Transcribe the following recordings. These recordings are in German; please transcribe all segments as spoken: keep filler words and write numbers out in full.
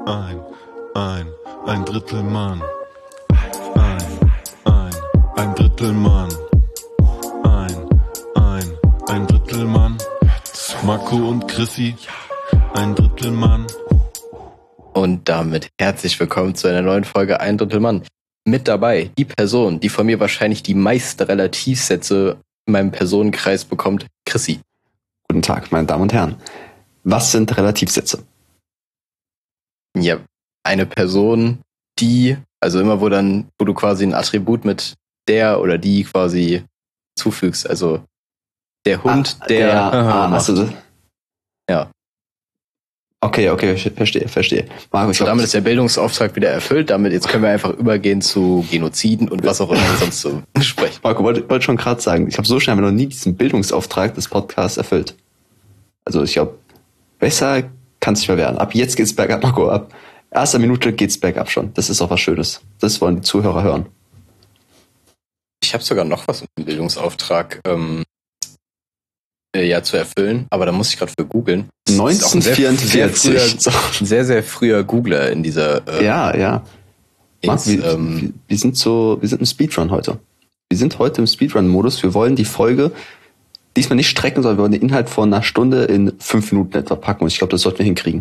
ein, ein, ein Drittel Mann. Ein, ein, ein Drittel Mann. Ein, ein, ein Drittel Mann. Marco und Chrissy, ein Drittel Mann. Und damit herzlich willkommen zu einer neuen Folge Ein Drittel Mann. Mit dabei die Person, die von mir wahrscheinlich die meisten Relativsätze in meinem Personenkreis bekommt, Chrissy. Guten Tag, meine Damen und Herren. Was sind Relativsätze? Ja, eine Person, die, also immer wo dann, wo du quasi ein Attribut mit der oder die quasi zufügst, also der Hund, ah, der, der aha, ah, also, ja. Okay, okay, verstehe, verstehe. Marco, ich so, glaub, damit ist der Bildungsauftrag wieder erfüllt. Damit jetzt können wir einfach übergehen zu Genoziden und was auch immer wir sonst so sprechen. Marco, wollte wollt schon gerade sagen, ich habe so schnell noch nie diesen Bildungsauftrag des Podcasts erfüllt. Also ich glaube, besser kann es nicht mehr werden. Ab jetzt geht's bergab, Marco. Ab erster Minute geht's bergab schon. Das ist auch was Schönes. Das wollen die Zuhörer hören. Ich habe sogar noch was mit dem Bildungsauftrag ähm, äh, ja zu erfüllen, aber da muss ich gerade für googeln. neunzehnhundertvierundvierzig. Sehr, sehr, früher, sehr, sehr früher Googler in dieser äh, Ja, ja. Marco, wir, ähm, wir sind so, wir sind im Speedrun heute. Wir sind heute im Speedrun-Modus. Wir wollen die Folge diesmal nicht strecken, sondern wir wollen den Inhalt von einer Stunde in fünf Minuten etwa packen. Und ich glaube, das sollten wir hinkriegen.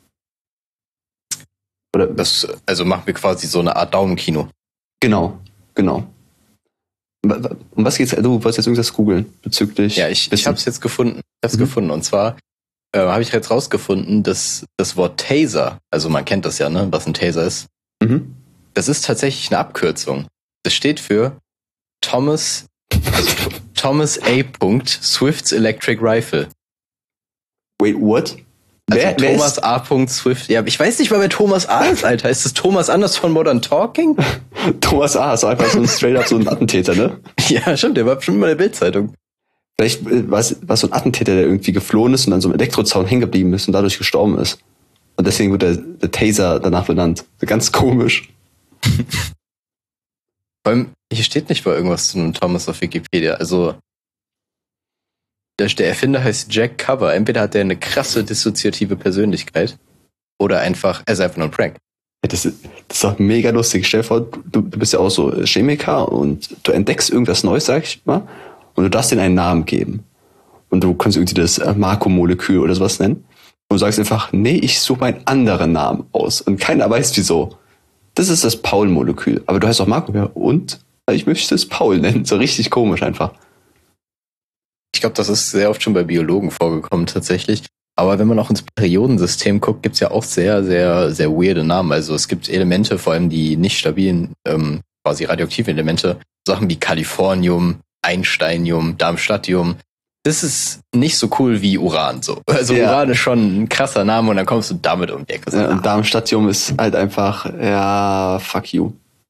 Oder das, also machen wir quasi so eine Art Daumenkino. Genau, genau. Um was geht's? Du wolltest jetzt irgendwas googeln bezüglich... Ja, ich, ich habe es jetzt gefunden. Ich habe es mhm. gefunden. Und zwar äh, habe ich jetzt rausgefunden, dass das Wort Taser, also man kennt das ja, ne, was ein Taser ist, mhm. das ist tatsächlich eine Abkürzung. Das steht für Thomas, also Thomas A. Swift's Electric Rifle. Wait, what? Also wer, Thomas wer A. Swift. Ja, ich weiß nicht mal, wer Thomas A. ist, Alter. Ist das Thomas Anders von Modern Talking? Thomas A. ist einfach so ein straight up so ein Attentäter, ne? Ja, stimmt. Der war bestimmt immer in der Bildzeitung. Vielleicht war es so ein Attentäter, der irgendwie geflohen ist und an so einem Elektrozaun hängen geblieben ist und dadurch gestorben ist. Und deswegen wird der, der Taser danach benannt. Ganz komisch. Vor allem, hier steht nicht mal irgendwas zu einem Thomas auf Wikipedia. Also, der, der Erfinder heißt Jack Cover. Entweder hat er eine krasse dissoziative Persönlichkeit oder einfach, er ist einfach nur ein Prank. Ja, das, ist, das ist auch mega lustig. Stell dir vor, du, du bist ja auch so Chemiker und du entdeckst irgendwas Neues, sag ich mal, und du darfst denen einen Namen geben. Und du kannst irgendwie das Marco-Molekül oder sowas nennen. Und du sagst einfach, nee, ich suche einen anderen Namen aus. Und keiner weiß wieso. Das ist das Paul-Molekül. Aber du heißt auch Marco. Ja, und? Ich möchte es Paul nennen. So richtig komisch einfach. Ich glaube, das ist sehr oft schon bei Biologen vorgekommen tatsächlich. Aber wenn man auch ins Periodensystem guckt, gibt's ja auch sehr, sehr, sehr weirde Namen. Also es gibt Elemente, vor allem die nicht stabilen, ähm, quasi radioaktiven Elemente, Sachen wie Kalifornium, Einsteinium, Darmstadtium. Das ist nicht so cool wie Uran. So. Also ja. Uran ist schon ein krasser Name und dann kommst du damit um die Ecke. So, ja, und Darmstadtium ist halt einfach, ja, fuck you.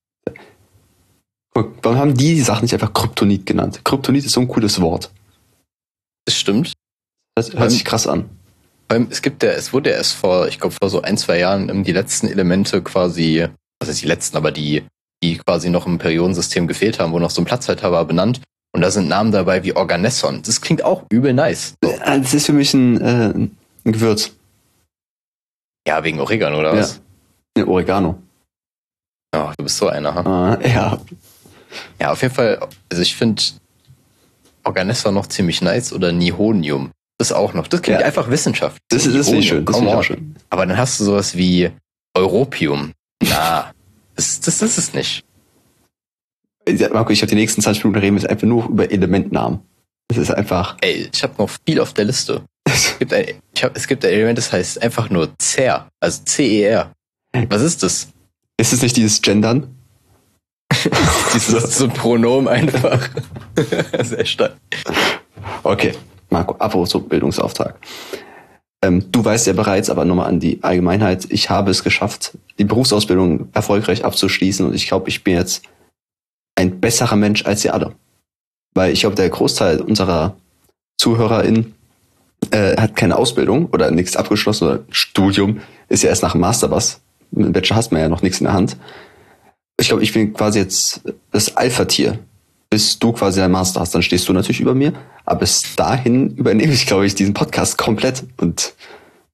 Warum haben die die Sachen nicht einfach Kryptonit genannt? Kryptonit ist so ein cooles Wort. Das stimmt. Das hört sich krass an. Es gibt ja, es wurde erst vor, ich glaube vor so ein, zwei Jahren die letzten Elemente quasi, was heißt die letzten, aber die, die quasi noch im Periodensystem gefehlt haben, wo noch so ein Platzhalter war, benannt. Und da sind Namen dabei wie Organesson. Das klingt auch übel nice. So. Das ist für mich ein, äh, ein Gewürz. Ja, wegen Oregano oder was? Ja, Oregano. Ja, du bist so einer, ha? Ah, ja. Ja, auf jeden Fall, also ich finde Organesson noch ziemlich nice oder Nihonium. Das auch noch. Das klingt ja. einfach Wissenschaft. Das, das, das finde ich schön. Das finde ich auch schön. Aber dann hast du sowas wie Europium. Na, das, das ist es nicht. Marco, ich habe die nächsten zwanzig Minuten reden wir einfach nur über Elementnamen. Das ist einfach... Ey, ich habe noch viel auf der Liste. es, gibt ein, ich hab, es gibt ein Element, das heißt einfach nur Cer. Also C E R. Was ist das? Ist es nicht dieses Gendern? Dieses so ein Pronomen einfach. Sehr stark. Okay, Marco, apropos zum Bildungsauftrag. Ähm, du weißt ja bereits, aber nochmal an die Allgemeinheit, ich habe es geschafft, die Berufsausbildung erfolgreich abzuschließen und ich glaube, ich bin jetzt ein besserer Mensch als ihr alle. Weil ich glaube, der Großteil unserer ZuhörerInnen äh, hat keine Ausbildung oder nichts abgeschlossen oder Studium, ist ja erst nach dem Master was. Mit dem Bachelor hast man ja noch nichts in der Hand. Ich glaube, ich bin quasi jetzt das Alpha-Tier. Bis du quasi dein Master hast, dann stehst du natürlich über mir. Aber bis dahin übernehme ich, glaube ich, diesen Podcast komplett. Und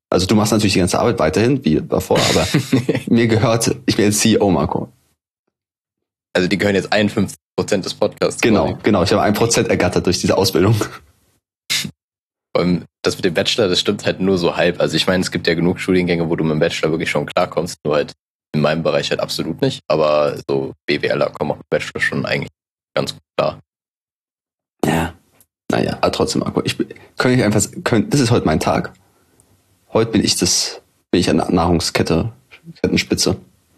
Also du machst natürlich die ganze Arbeit weiterhin, wie davor, aber mir gehört, ich bin jetzt C E O, Marco. Also die gehören jetzt einundfünfzig Prozent des Podcasts. Genau, quasi. genau. Ich habe ein Prozent ergattert durch diese Ausbildung. Vor allem das mit dem Bachelor, das stimmt halt nur so halb. Also ich meine, es gibt ja genug Studiengänge, wo du mit dem Bachelor wirklich schon klarkommst, nur halt in meinem Bereich halt absolut nicht. Aber so BWLer kommen auch mit Bachelor schon eigentlich ganz gut klar. Ja. Naja, aber trotzdem, Marco, ich bin- könnte ich einfach, könnte, das ist heute mein Tag. Heute bin ich das, bin ich an der Nahrungskette, Kettenspitze.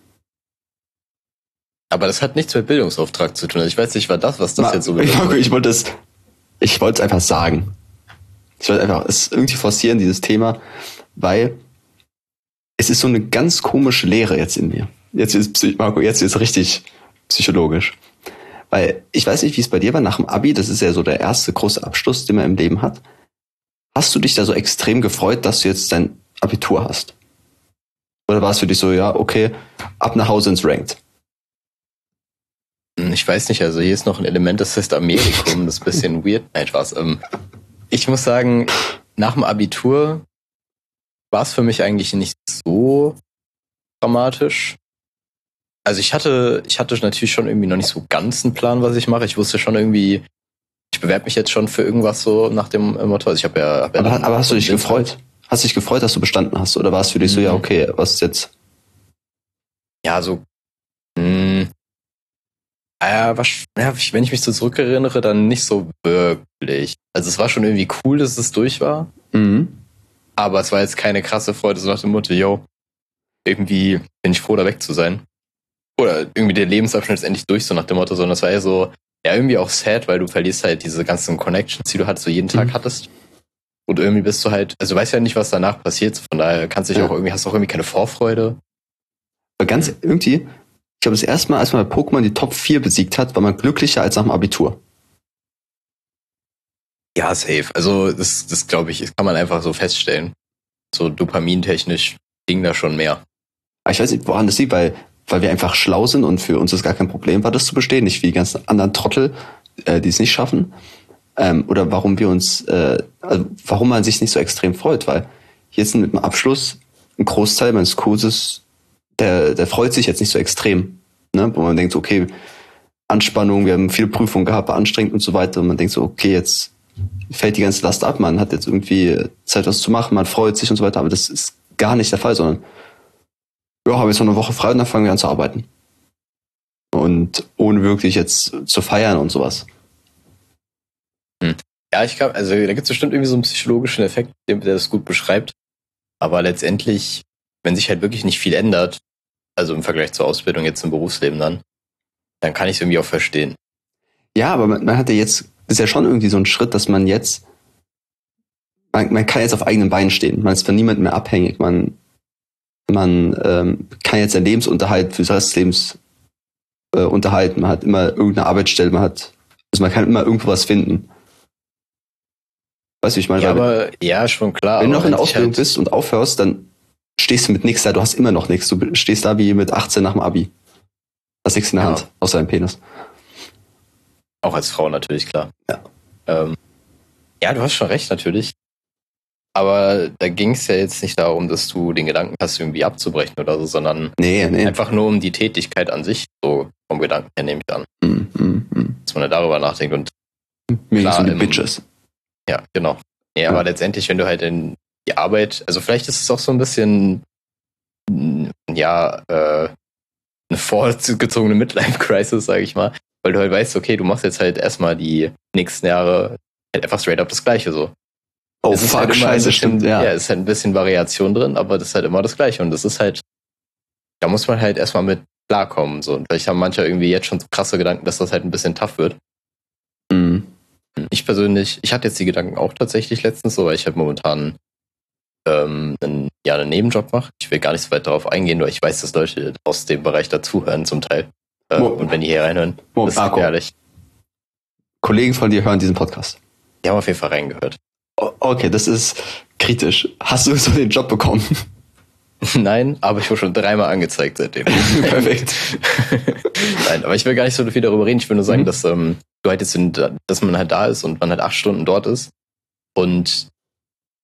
Aber das hat nichts mit Bildungsauftrag zu tun. Also ich weiß nicht, war das, was das Ma- jetzt so ich, bedeutet. ich wollte es, ich wollte es einfach sagen. Ich wollte einfach es irgendwie forcieren, dieses Thema, weil es ist so eine ganz komische Lehre jetzt in mir. Jetzt ist Psych- Marco, jetzt ist richtig psychologisch. Weil ich weiß nicht, wie es bei dir war nach dem Abi, das ist ja so der erste große Abschluss, den man im Leben hat. Hast du dich da so extrem gefreut, dass du jetzt dein Abitur hast? Oder war es für dich so, ja, okay, ab nach Hause ins Ranked? Ich weiß nicht, also hier ist noch ein Element, das heißt Amerikum, das ist ein bisschen weird. Nein, Spaß. Ähm, ich muss sagen, nach dem Abitur war es für mich eigentlich nicht so dramatisch. Also ich hatte, ich hatte natürlich schon irgendwie noch nicht so ganz einen Plan, was ich mache. Ich wusste schon irgendwie, ich bewerbe mich jetzt schon für irgendwas so nach dem äh, Motto. Also ich habe ja, hab ja Aber, dann- aber hast du dich gefreut? Hast du dich gefreut, dass du bestanden hast? Oder war es für dich so, Mhm. ja, okay, was ist jetzt? Ja, so. Mh, ja, was, ja, wenn ich mich so zurückerinnere, dann nicht so wirklich. Also es war schon irgendwie cool, dass es durch war. Mhm. Aber es war jetzt keine krasse Freude, so nach dem Motto, yo, irgendwie bin ich froh, da weg zu sein. Oder irgendwie der Lebensabschnitt ist endlich durch, so nach dem Motto, sondern es war ja so, ja, irgendwie auch sad, weil du verlierst halt diese ganzen Connections, die du halt so jeden Tag Mhm. hattest. Und irgendwie bist du halt, also du weißt ja nicht, was danach passiert, von daher kannst du dich Ja. auch irgendwie, hast du auch irgendwie keine Vorfreude. Aber ganz irgendwie, ich glaube, das erste Mal, als man bei Pokémon die Top vier besiegt hat, war man glücklicher als nach dem Abitur. Ja, safe. Also das, das glaube ich, das kann man einfach so feststellen. So dopamintechnisch ging da schon mehr. Aber ich weiß nicht, woran das liegt, weil, weil wir einfach schlau sind und für uns ist gar kein Problem war, das zu bestehen, nicht wie die ganzen anderen Trottel, äh, die es nicht schaffen. Ähm, oder warum wir uns, äh, also warum man sich nicht so extrem freut, weil jetzt mit dem Abschluss ein Großteil meines Kurses, der, der freut sich jetzt nicht so extrem. Ne? Wo man denkt, okay, Anspannung, wir haben viele Prüfungen gehabt, war anstrengend und so weiter. Und man denkt so, okay, jetzt fällt die ganze Last ab, man hat jetzt irgendwie Zeit, was zu machen, man freut sich und so weiter. Aber das ist gar nicht der Fall, sondern ja, haben jetzt noch eine Woche frei und dann fangen wir an zu arbeiten. Und ohne wirklich jetzt zu feiern und sowas. Ja, ich glaube, also da gibt es bestimmt irgendwie so einen psychologischen Effekt, der, der das gut beschreibt. Aber letztendlich, wenn sich halt wirklich nicht viel ändert, also im Vergleich zur Ausbildung jetzt im Berufsleben dann, dann kann ich es irgendwie auch verstehen. Ja, aber man, man hat ja jetzt, ist ja schon irgendwie so ein Schritt, dass man jetzt, man, man kann jetzt auf eigenen Beinen stehen. Man ist von niemandem mehr abhängig. Man, man ähm, kann jetzt seinen Lebensunterhalt für das Lebens äh, unterhalten. Man hat immer irgendeine Arbeitsstelle, man hat, also man kann immer irgendwo was finden. Weißt du, wie ich meine? Ja, Weil aber ja, schon klar. wenn du noch aber in der wenn sich Ausbildung halt, bist und aufhörst, dann stehst du mit nichts da. Du hast immer noch nichts. Du stehst da wie mit achtzehn nach dem Abi. Hast nichts in der Ja. Hand, außer deinem Penis. auch als Frau natürlich, klar. Ja. Ähm, ja, du hast schon recht, natürlich. Aber da ging es ja jetzt nicht darum, dass du den Gedanken hast, irgendwie abzubrechen oder so, sondern Nee, nee. einfach nur um die Tätigkeit an sich, so vom Gedanken her nehme ich an, Mm, mm, mm. dass man da darüber nachdenkt. Und Mir Klar, geht's um die im- Bitches. ja, genau. Ja, Ja. aber letztendlich, wenn du halt in die Arbeit, also vielleicht ist es auch so ein bisschen, mm, ja, äh, eine vorgezogene Midlife-Crisis, sage ich mal, weil du halt weißt, okay, du machst jetzt halt erstmal die nächsten Jahre halt einfach straight up das Gleiche so. Oh, Es ist fuck, halt immer ein scheiße, bisschen, stimmt, ja. Ja, es ist halt ein bisschen Variation drin, aber das ist halt immer das Gleiche. Und das ist halt, da muss man halt erstmal mit klarkommen. So. Und vielleicht haben manche irgendwie jetzt schon so krasse Gedanken, dass das halt ein bisschen tough wird. Mm. Ich persönlich, ich hatte jetzt die Gedanken auch tatsächlich letztens so, weil ich halt momentan ähm, einen, ja, einen Nebenjob mache. Ich will gar nicht so weit darauf eingehen, weil ich weiß, dass Leute aus dem Bereich dazuhören zum Teil. Äh, Mo- und wenn die hier reinhören, Mo- das ist Marco. ehrlich. Kollegen von dir hören diesen Podcast. Die haben auf jeden Fall reingehört. O- Okay, das ist kritisch. Hast du so den Job bekommen? Nein, aber ich wurde schon dreimal angezeigt seitdem. Perfekt. Nein, aber ich will gar nicht so viel darüber reden. Ich will nur sagen, Mhm. dass ähm, du halt jetzt, in, dass man halt da ist und man halt acht Stunden dort ist. Und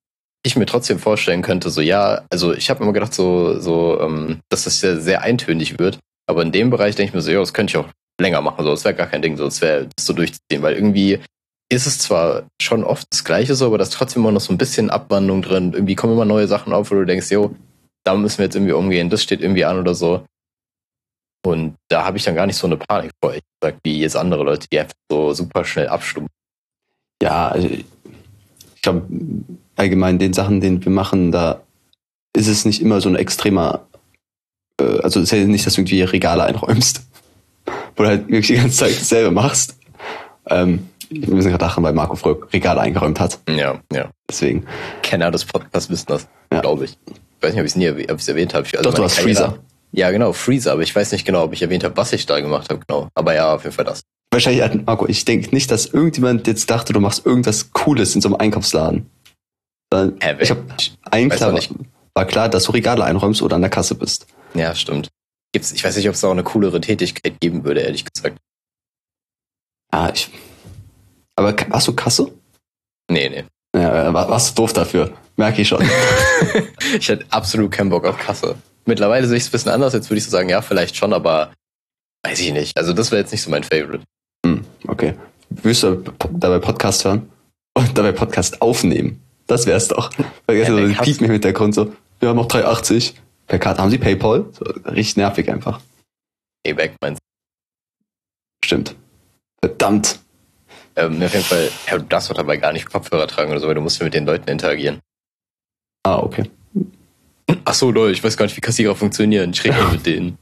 ich mir trotzdem vorstellen könnte, so ja, also ich habe immer gedacht, so, so, ähm, dass das ja sehr eintönig wird. Aber in dem Bereich denke ich mir so, ja, das könnte ich auch länger machen. So, das wäre gar kein Ding, so, das wäre das so durchzuziehen, weil irgendwie ist es zwar schon oft das Gleiche so, aber da ist trotzdem immer noch so ein bisschen Abwandlung drin. Irgendwie kommen immer neue Sachen auf, wo du denkst, jo, da müssen wir jetzt irgendwie umgehen, das steht irgendwie an oder so. Und da habe ich dann gar nicht so eine Panik vor, ich sag, wie jetzt andere Leute, die einfach so super schnell abstumpfen. Ja, also ich glaube, allgemein den Sachen, den wir machen, da ist es nicht immer so ein extremer, äh, also es ist ja nicht, dass du irgendwie Regale einräumst, wo du halt wirklich die ganze Zeit dasselbe machst. Ähm, wir müssen gerade lachen, weil Marco früher Regale eingeräumt hat. Ja, ja. Deswegen. Kenner des Podcasts wissen das, Ja. glaube ich. Ich weiß nicht, ob ich es nie erwäh- ob ich's erwähnt habe. Also Doch, du meine hast Karriere- Freezer. Ja, genau, Freezer, aber ich weiß nicht genau, ob ich erwähnt habe, was ich da gemacht habe, genau. Aber ja, auf jeden Fall das. Wahrscheinlich, hat- Marco, ich denke nicht, dass irgendjemand jetzt dachte, du machst irgendwas Cooles in so einem Einkaufsladen. Sondern Hä, ich habe eigentlich weiß klar, auch nicht. war klar, dass du Regale einräumst oder an der Kasse bist. Ja, stimmt. Gibt's, ich weiß nicht, ob es da auch eine coolere Tätigkeit geben würde, ehrlich gesagt. Ah, ich. Aber ka- warst du Kasse? Nee, nee. Ja, war, warst du doof dafür. Merke ich schon. Ich hätte absolut keinen Bock auf Kasse. Mittlerweile sehe ich es ein bisschen anders. Jetzt würde ich so sagen, ja, vielleicht schon, aber weiß ich nicht. Also das wäre jetzt nicht so mein Favorite. Hm, okay. Willst du dabei Podcast hören? Und dabei Podcast aufnehmen? Das wär's doch. Vergessen Ja, so der den Piep im Hintergrund so, wir haben noch drei achtzig. Per Karte haben sie PayPal? So, richtig nervig einfach. Payback meinst Stimmt. Verdammt. du? Ähm, auf jeden Fall, ja, du darfst doch dabei gar nicht Kopfhörer tragen oder so, weil du musst ja mit den Leuten interagieren. Ah, okay. Ach so, Leute, ich weiß gar nicht, wie Kassierer funktionieren. Ich rede nur mit denen.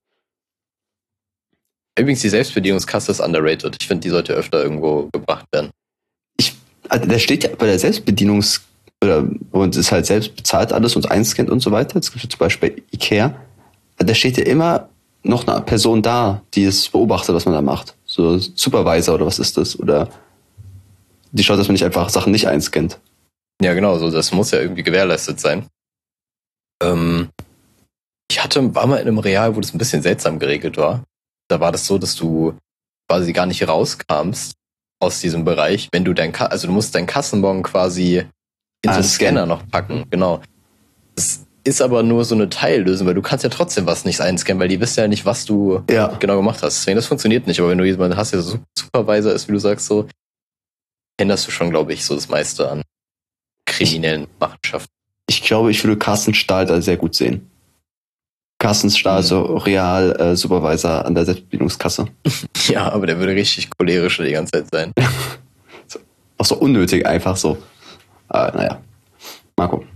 Übrigens, die Selbstbedienungskasse ist underrated. Ich finde, die sollte öfter irgendwo gebracht werden. Ich, also da steht ja bei der Selbstbedienungs- oder und ist halt selbst bezahlt alles und einscannt und so weiter. Es gibt zum Beispiel Ikea. Da steht ja immer noch eine Person da, die es beobachtet, was man da macht. So Supervisor oder was ist das? Oder die schaut, dass man nicht einfach Sachen nicht einscannt. Ja, genau, so das muss ja irgendwie gewährleistet sein. Ähm, ich hatte, war mal in einem Real, wo das ein bisschen seltsam geregelt war. Da war das so, dass du quasi gar nicht rauskamst aus diesem Bereich, wenn du dein, Ka- also du musst deinen Kassenbon quasi in Ah, so einen scannen. Scanner noch packen, genau. Das ist aber nur so eine Teillösung, weil du kannst ja trotzdem was nicht einscannen, weil die wissen ja nicht, was du Ja. genau gemacht hast. Deswegen, das funktioniert nicht. Aber wenn du jemanden hast, der so Supervisor ist, wie du sagst, so, änderst du schon, glaube ich, so das meiste an kriminellen Machenschaften. Ich glaube, ich würde Carsten Stahl da sehr gut sehen. Carsten Stahl, Mhm. so Real äh, Supervisor an der Selbstbedienungskasse. Ja, aber der würde richtig cholerisch die ganze Zeit sein. Auch so unnötig, einfach so. Aber naja. Marco.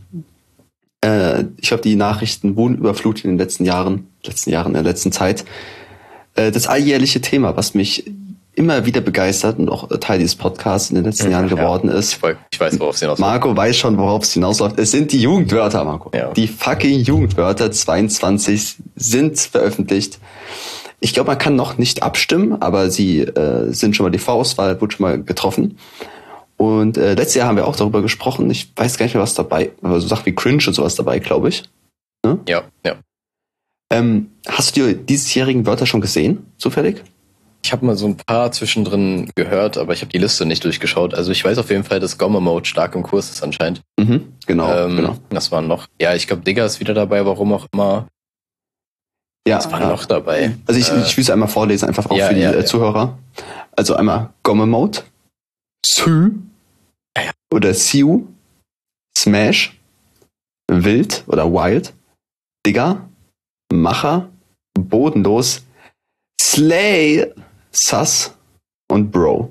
Äh, ich glaube, die Nachrichten wurden überflutet in den letzten Jahren, letzten Jahren, in der letzten Zeit. Äh, das alljährliche Thema, was mich immer wieder begeistert und auch Teil dieses Podcasts in den letzten Jahren Ja, geworden ist. Ich, wollt- ich weiß, worauf es hinaus Marco weiß schon, worauf es hinausläuft. Es sind die Jugendwörter, Marco. Ja. Die fucking Jugendwörter zweiundzwanzig sind veröffentlicht. Ich glaube, man kann noch nicht abstimmen, aber sie äh, sind schon mal, die Vorauswahl wurde schon mal getroffen. Und äh, letztes Jahr haben wir auch darüber gesprochen. Ich weiß gar nicht mehr, was dabei, aber so Sachen wie Cringe und sowas dabei, glaube ich. Ja, ja. Ähm, hast du dir diesjährigen Wörter schon gesehen, zufällig? Ich habe mal so ein paar zwischendrin gehört, aber ich habe die Liste nicht durchgeschaut. Also ich weiß auf jeden Fall, dass Gomme-Mode stark im Kurs ist anscheinend. Mhm, genau, ähm, genau. Das waren noch, ja, ich glaube, Digger ist wieder dabei, warum auch immer. Ja, Das war ja. noch dabei. Also ich, Äh, ich will es einmal vorlesen, einfach auch ja, für die ja, äh, ja. Zuhörer. Also einmal Gomme-Mode, Sü Ja, ja. oder Siu, Smash, Wild oder Wild, Digger, Macher, Bodenlos, Slay, Sus und Bro.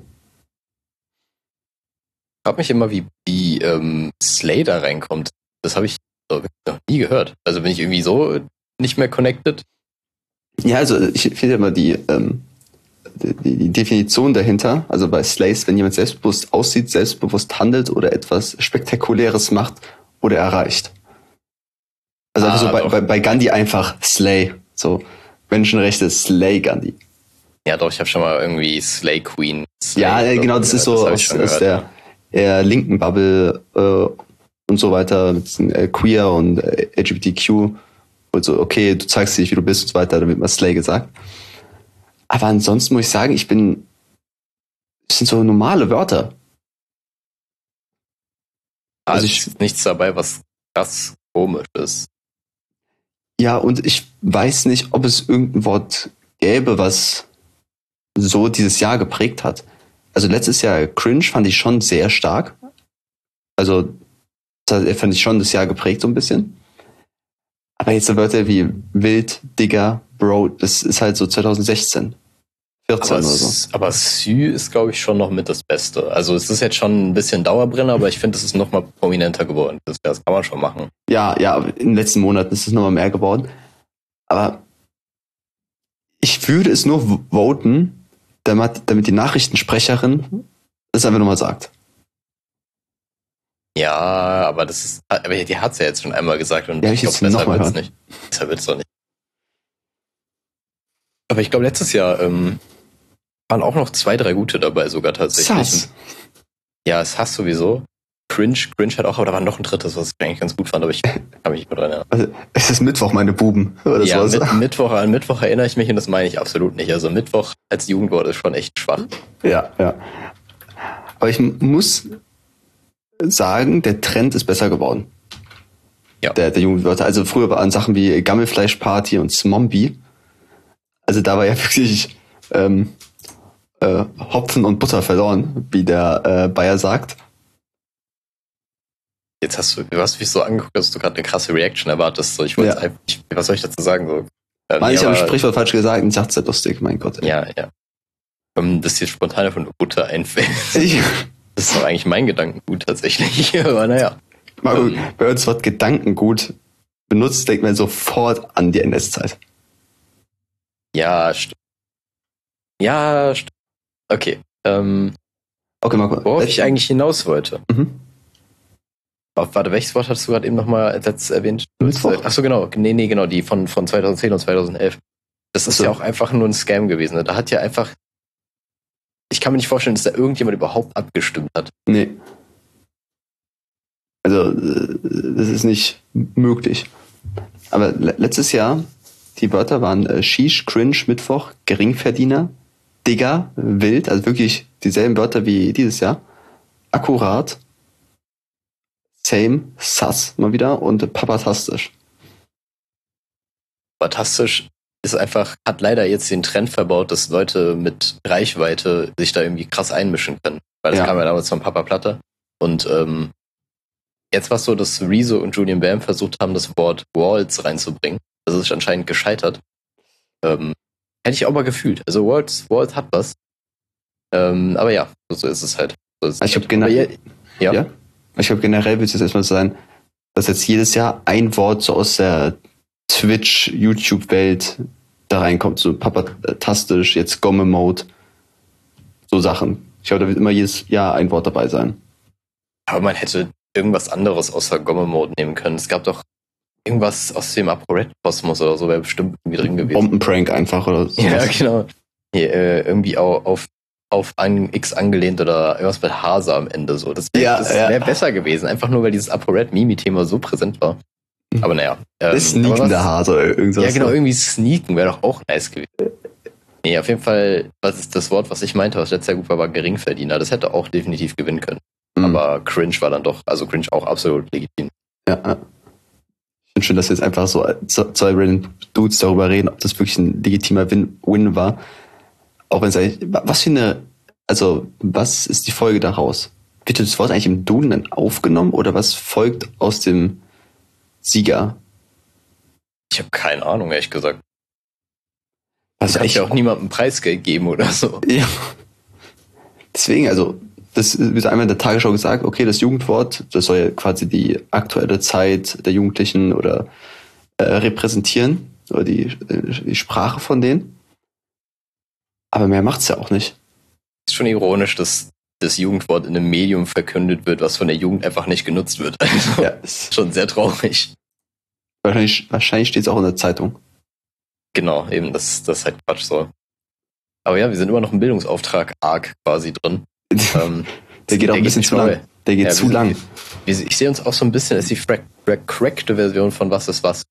Ich frage mich immer, wie, wie ähm, Slay da reinkommt. Das habe ich so noch nie gehört. Also bin ich irgendwie so nicht mehr connected. Ja, also ich finde immer die, ähm, die, die Definition dahinter, also bei Slays, wenn jemand selbstbewusst aussieht, selbstbewusst handelt oder etwas Spektakuläres macht oder erreicht. Also Ah, einfach so bei, doch. bei, bei Gandhi einfach Slay, so Menschenrechte Slay Gandhi. Ja, doch, ich habe schon mal irgendwie Slay Queen. Slay Ja, äh, genau, das ist so hab ich aus, schon aus gehört. der eher linken Bubble äh, und so weiter, mit diesen, äh, Queer und äh, L G B T Q und so, okay, du zeigst dich, wie du bist und so weiter, damit man Slay gesagt. Aber ansonsten muss ich sagen, ich bin, das sind so normale Wörter. Also ich ist nichts dabei, was krass komisch ist. Ja, und ich weiß nicht, ob es irgendein Wort gäbe, was so dieses Jahr geprägt hat. Also letztes Jahr Cringe fand ich schon sehr stark. Also das fand ich schon das Jahr geprägt so ein bisschen. Aber jetzt so Wörter wie Wild, Digger, Bro, das ist halt so zwanzig sechzehn, vierzehn aber oder so. Aber Sü ist, glaube ich, schon noch mit das Beste. Also es ist jetzt schon ein bisschen Dauerbrenner, aber ich finde, es ist noch mal prominenter geworden. Das, das kann man schon machen. Ja, ja, in den letzten Monaten ist es nochmal mehr geworden. Aber ich würde es nur voten, damit, damit die Nachrichtensprecherin das einfach nochmal sagt. Ja, aber das ist, aber die hat es ja jetzt schon einmal gesagt und ja, ich glaube, besser wird es nicht. Besser wird es doch nicht. Aber ich glaube, letztes Jahr ähm, waren auch noch zwei, drei gute dabei sogar tatsächlich. Sass. Ja, es hasst sowieso. Cringe, Cringe hat auch, aber da war noch ein drittes, was ich eigentlich ganz gut fand, aber ich kann mich nicht mehr dran erinnern. Also, es ist Mittwoch, meine Buben. Oder ja, so. mit, Mittwoch, an Mittwoch erinnere ich mich und das meine ich absolut nicht. Also Mittwoch als Jugendwort ist schon echt schwach. Ja, ja. Aber ich muss sagen, der Trend ist besser geworden. Ja. Der, der Jugendwörter. Also früher waren Sachen wie Gammelfleischparty und Smombie. Also da war ja wirklich ähm, äh, Hopfen und Butter verloren, wie der äh, Bayer sagt. Jetzt hast du, du hast mich so angeguckt, dass du gerade eine krasse Reaction erwartest. So, ich wollte ja. einfach, ich, was soll ich dazu sagen? So, ähm, Mann, ich habe ein Sprichwort falsch gesagt und ich dachte, es ist ja lustig, mein Gott. Ey. Ja, ja. Um, das hier spontan von Butter einfällt. Das ist doch eigentlich mein Gedankengut tatsächlich. Aber naja. Marco, um, bei uns wird Gedankengut benutzt, denkt man sofort an die N S-Zeit. Ja, stimmt. Ja, stimmt. Okay. Ähm, okay, Marco. Worauf ich eigentlich hinaus wollte. Mhm. Auf, warte, welches Wort hast du gerade eben nochmal erwähnt? Mittwoch. Achso, genau. Nee, nee, genau. Die von, von zweitausendzehn und zweitausendelf. Das ist so. Ja auch einfach nur ein Scam gewesen. Ne? Da hat ja einfach... Ich kann mir nicht vorstellen, dass da irgendjemand überhaupt abgestimmt hat. Nee. Also, das ist nicht möglich. Aber letztes Jahr, die Wörter waren äh, Shish, Cringe, Mittwoch, Geringverdiener, Digger, Wild, also wirklich dieselben Wörter wie dieses Jahr. Akkurat, Same, Sass mal wieder und Papatastisch. Papatastisch ist einfach, hat leider jetzt den Trend verbaut, dass Leute mit Reichweite sich da irgendwie krass einmischen können. Weil das ja. kam ja damals von Papa Platte. Und ähm, jetzt war es so, dass Rezo und Julian Bam versucht haben, das Wort Walls reinzubringen. Das ist anscheinend gescheitert. Ähm, hätte ich auch mal gefühlt. Also Walls, Walls hat was. Ähm, aber ja, so ist es halt. So ist ich halt. habe generell, ja? ja? Ich glaube generell wird es erstmal sein, dass jetzt jedes Jahr ein Wort so aus der Twitch-YouTube-Welt da reinkommt. So Papatastisch, jetzt Gomme-Mode. So Sachen. Ich glaube, da wird immer jedes Jahr ein Wort dabei sein. Aber man hätte irgendwas anderes außer Gomme-Mode nehmen können. Es gab doch irgendwas aus dem ApoRed-Kosmos oder so, wäre bestimmt irgendwie drin gewesen. Bombenprank einfach oder so. Ja, genau. Hier, äh, irgendwie auch auf, auf an X angelehnt oder irgendwas mit Hase am Ende so. Das wäre ja, wär ja. besser gewesen. Einfach nur, weil dieses ApoRed-Mimi-Thema so präsent war. Aber naja. Ähm, das sneakende Hase oder irgendwas. Ja, genau, irgendwie sneaken wäre doch auch nice gewesen. Nee, auf jeden Fall, was ist das Wort, was ich meinte, was letztes Jahr gut war, war Geringverdiener. Das hätte auch definitiv gewinnen können. Mhm. Aber Cringe war dann doch, also Cringe auch absolut legitim. Ja, ja. Ich finde schön, dass wir jetzt einfach so zwei random Dudes darüber reden, ob das wirklich ein legitimer Win, Win war. Auch wenn es eigentlich, was für eine, also, was ist die Folge daraus? Wird das Wort eigentlich im Duden dann aufgenommen oder was folgt aus dem Sieger? Ich habe keine Ahnung, ehrlich gesagt. Das kann ich auch niemandem Preisgeld geben oder so. Ja. Deswegen, also, das wird einmal in der Tagesschau gesagt, okay, das Jugendwort, das soll ja quasi die aktuelle Zeit der Jugendlichen oder äh, repräsentieren, oder die, die Sprache von denen. Aber mehr macht's ja auch nicht. Ist schon ironisch, dass das Jugendwort in einem Medium verkündet wird, was von der Jugend einfach nicht genutzt wird. Also, ja, ist schon sehr traurig. Wahrscheinlich, wahrscheinlich steht es auch in der Zeitung. Genau, eben, das, das ist halt Quatsch so. Aber ja, wir sind immer noch im Bildungsauftrag arg quasi drin. ähm, der geht auch ein bisschen zu lang. Der geht ja, zu lang. Wir, ich sehe uns auch so ein bisschen als die crackte Version von Was ist was.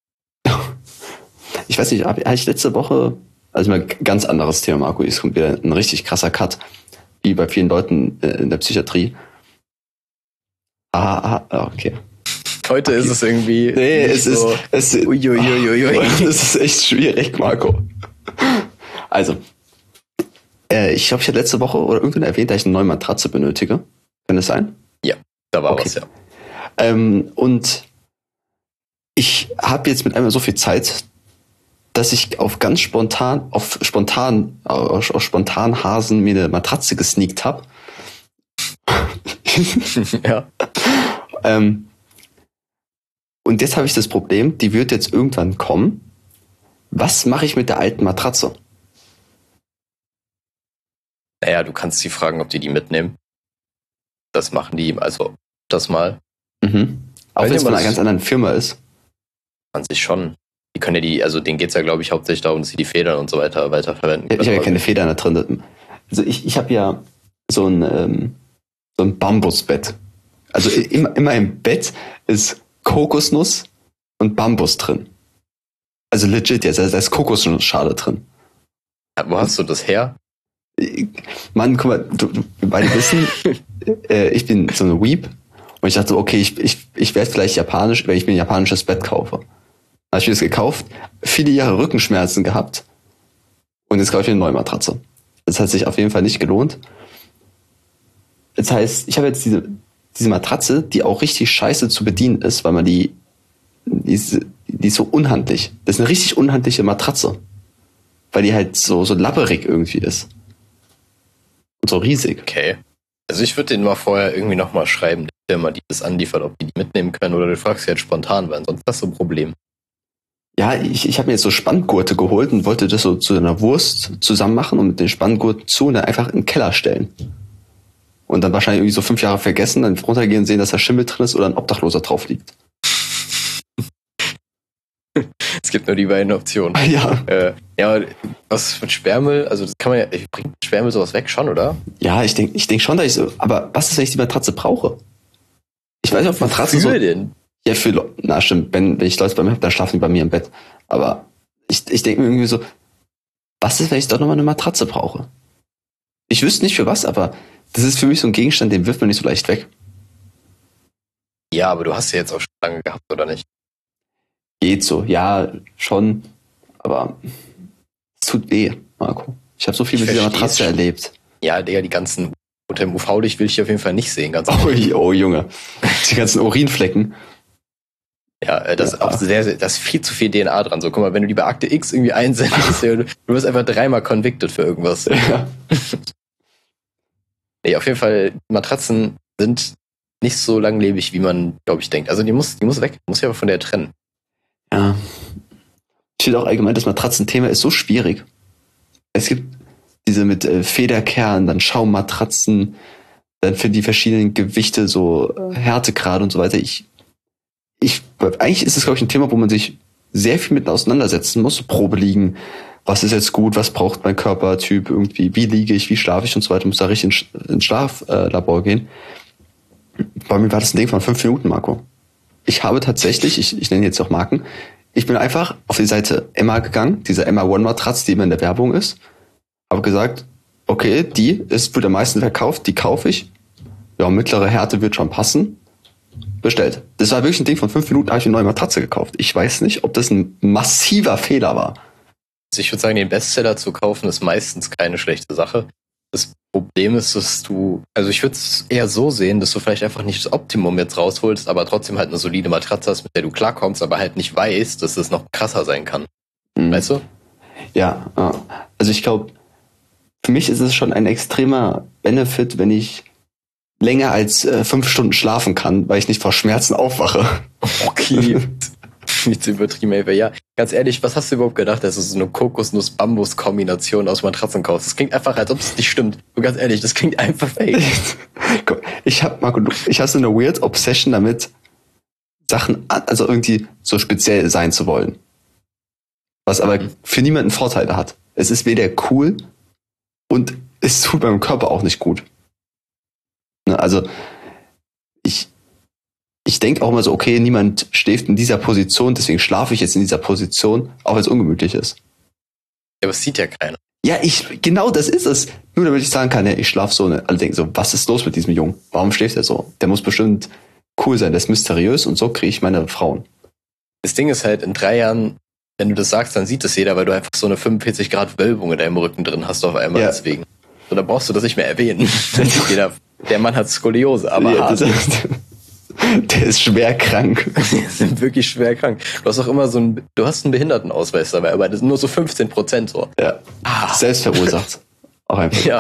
Ich weiß nicht, habe ich letzte Woche, also mal ganz anderes Thema, Marco, es kommt wieder ein richtig krasser Cut, wie bei vielen Leuten in der Psychiatrie. Ah, ah, okay. Heute okay. ist es irgendwie. Nee, es so ist. Es ist uiuiuiui. Das ist echt schwierig, Marco. Also, äh, ich glaube, ich hatte letzte Woche oder irgendwann erwähnt, dass ich eine neue Matratze benötige. Kann das sein? Ja, da war okay. was, ja. Ähm, und ich habe jetzt mit einmal so viel Zeit, dass ich auf ganz spontan, auf spontan, auf, auf spontan Hasen mir eine Matratze gesneakt habe. ja. ähm, und jetzt habe ich das Problem, die wird jetzt irgendwann kommen. Was mache ich mit der alten Matratze? Naja, du kannst sie fragen, ob die die mitnehmen. Das machen die, also das mal. Mhm. Auch wenn es von einer ganz anderen Firma ist. An sich schon. Die können ja die, also denen geht's ja, glaube ich, hauptsächlich darum, dass sie die Federn und so weiter weiterverwenden können. Ich habe ja keine Federn da drin. Also ich, ich habe ja so ein, ähm, so ein Bambusbett. Also immer, immer im Bett ist Kokosnuss und Bambus drin. Also legit jetzt, also da ist Kokosnussschale drin. Ja, wo hast du das her? Mann, guck mal, du, du, wir beide wissen, äh, ich bin so eine Weeb und ich dachte, okay, ich, ich, ich werde vielleicht japanisch, wenn ich mir ein japanisches Bett kaufe. Habe ich mir das gekauft, viele Jahre Rückenschmerzen gehabt und jetzt kaufe ich eine neue Matratze. Das hat sich auf jeden Fall nicht gelohnt. Das heißt, ich habe jetzt diese, diese Matratze, die auch richtig scheiße zu bedienen ist, weil man die, die ist, die ist so unhandlich. Das ist eine richtig unhandliche Matratze. Weil die halt so, so labberig irgendwie ist. Und so riesig. Okay. Also ich würde denen mal vorher irgendwie nochmal schreiben, der Firma, die das anliefert, ob die die mitnehmen können, oder du fragst sie jetzt spontan, weil sonst hast du ein Problem. Ja, ich, ich habe mir jetzt so Spanngurte geholt und wollte das so zu einer Wurst zusammen machen und mit den Spanngurten zu und dann einfach in den Keller stellen. Und dann wahrscheinlich irgendwie so fünf Jahre vergessen, dann runtergehen und sehen, dass da Schimmel drin ist oder ein Obdachloser drauf liegt. Es gibt nur die beiden Optionen. Ja. Äh, ja, aber was mit Sperrmüll, also das kann man ja, bringt Sperrmüll sowas weg schon, oder? Ja, ich denke ich denk schon, dass ich so, aber was ist, wenn ich die Matratze brauche? Ich weiß nicht, ob Matratze Wofür so... denn? Ja, für Leute, na stimmt, wenn, wenn ich Leute bei mir habe, dann schlafen die bei mir im Bett. Aber ich, ich denke mir irgendwie so, was ist, wenn ich doch nochmal eine Matratze brauche? Ich wüsste nicht für was, aber das ist für mich so ein Gegenstand, den wirft man nicht so leicht weg. Ja, aber du hast ja jetzt auch schon lange gehabt, oder nicht? Geht so, ja, schon, aber es tut weh, Marco. Ich habe so viel Ich mit dieser versteh's Matratze schon. erlebt. Ja, Digga, die ganzen, unter dem U V-Licht will ich die auf jeden Fall nicht sehen, ganz Oh, ehrlich. oh Junge, die ganzen Urinflecken. Ja, äh, das Ja. ist auch sehr, sehr, das ist viel zu viel D N A dran. So, guck mal, wenn du die bei Akte X irgendwie einsendest, ja, du, du wirst einfach dreimal convicted für irgendwas. Ja. Nee, auf jeden Fall, Matratzen sind nicht so langlebig, wie man, glaube ich, denkt. Also die muss, die muss weg, muss ja aber von der trennen. Ja. Ich finde auch allgemein, das Matratzenthema ist so schwierig. Es gibt diese mit äh, Federkern, dann Schaummatratzen, dann für die verschiedenen Gewichte so äh, Härtegrade und so weiter. Ich, ich, eigentlich ist es, glaube ich, ein Thema, wo man sich sehr viel mit auseinandersetzen muss. Probe liegen, was ist jetzt gut, was braucht mein Körpertyp irgendwie, wie liege ich, wie schlafe ich und so weiter. Muss da richtig ins, ins Schlaflabor gehen. Bei mir war das ein Ding von fünf Minuten, Marco. Ich habe tatsächlich, ich, ich nenne jetzt auch Marken, ich bin einfach auf die Seite Emma gegangen, diese Emma One Matratze, die immer in der Werbung ist, habe gesagt, okay, die ist, wird am meisten verkauft, die kaufe ich. Ja, mittlere Härte wird schon passen. Bestellt. Das war wirklich ein Ding von fünf Minuten, habe ich eine neue Matratze gekauft. Ich weiß nicht, ob das ein massiver Fehler war. Also ich würde sagen, den Bestseller zu kaufen, ist meistens keine schlechte Sache. Das Problem ist, dass du, also ich würde es eher so sehen, dass du vielleicht einfach nicht das Optimum jetzt rausholst, aber trotzdem halt eine solide Matratze hast, mit der du klarkommst, aber halt nicht weißt, dass es noch krasser sein kann. Mhm. Weißt du? Ja, also ich glaube, für mich ist es schon ein extremer Benefit, wenn ich länger als äh, fünf Stunden schlafen kann, weil ich nicht vor Schmerzen aufwache. Okay. Nicht so übertrieben, ey. Ja, ganz ehrlich, was hast du überhaupt gedacht, dass du so eine Kokosnuss-Bambus-Kombination aus Matratzen kaufst? Das klingt einfach, als ob es nicht stimmt. Und ganz ehrlich, das klingt einfach fake. Ich hab, Marco, ich habe so eine weird Obsession damit, Sachen, an, also irgendwie so speziell sein zu wollen. Was aber Mhm. für niemanden Vorteile hat. Es ist weder cool und es tut meinem Körper auch nicht gut. Ne, also, ich, ich denke auch immer so, okay, niemand schläft in dieser Position, deswegen schlafe ich jetzt in dieser Position, auch wenn es ungemütlich ist. Ja, aber es sieht ja keiner. Ja, ich, genau das ist es. Nur damit ich sagen kann, ja, ich schlafe so. Ne? Alle denken so, was ist los mit diesem Jungen? Warum schläft er so? Der muss bestimmt cool sein, der ist mysteriös und so kriege ich meine Frauen. Das Ding ist halt, in drei Jahren, wenn du das sagst, dann sieht das jeder, weil du einfach so eine fünfundvierzig Grad Wölbung in deinem Rücken drin hast auf einmal Ja. deswegen. So, da brauchst du das nicht mehr erwähnen. Dann sieht jeder, der Mann hat Skoliose, aber Ja, hart. das, der ist schwer krank. Die sind wirklich schwer krank. Du hast auch immer so ein, du hast einen Behindertenausweis dabei, aber das sind nur so fünfzehn Prozent so. Ja. Ah. Selbst verursacht. Auch einfach. Ja.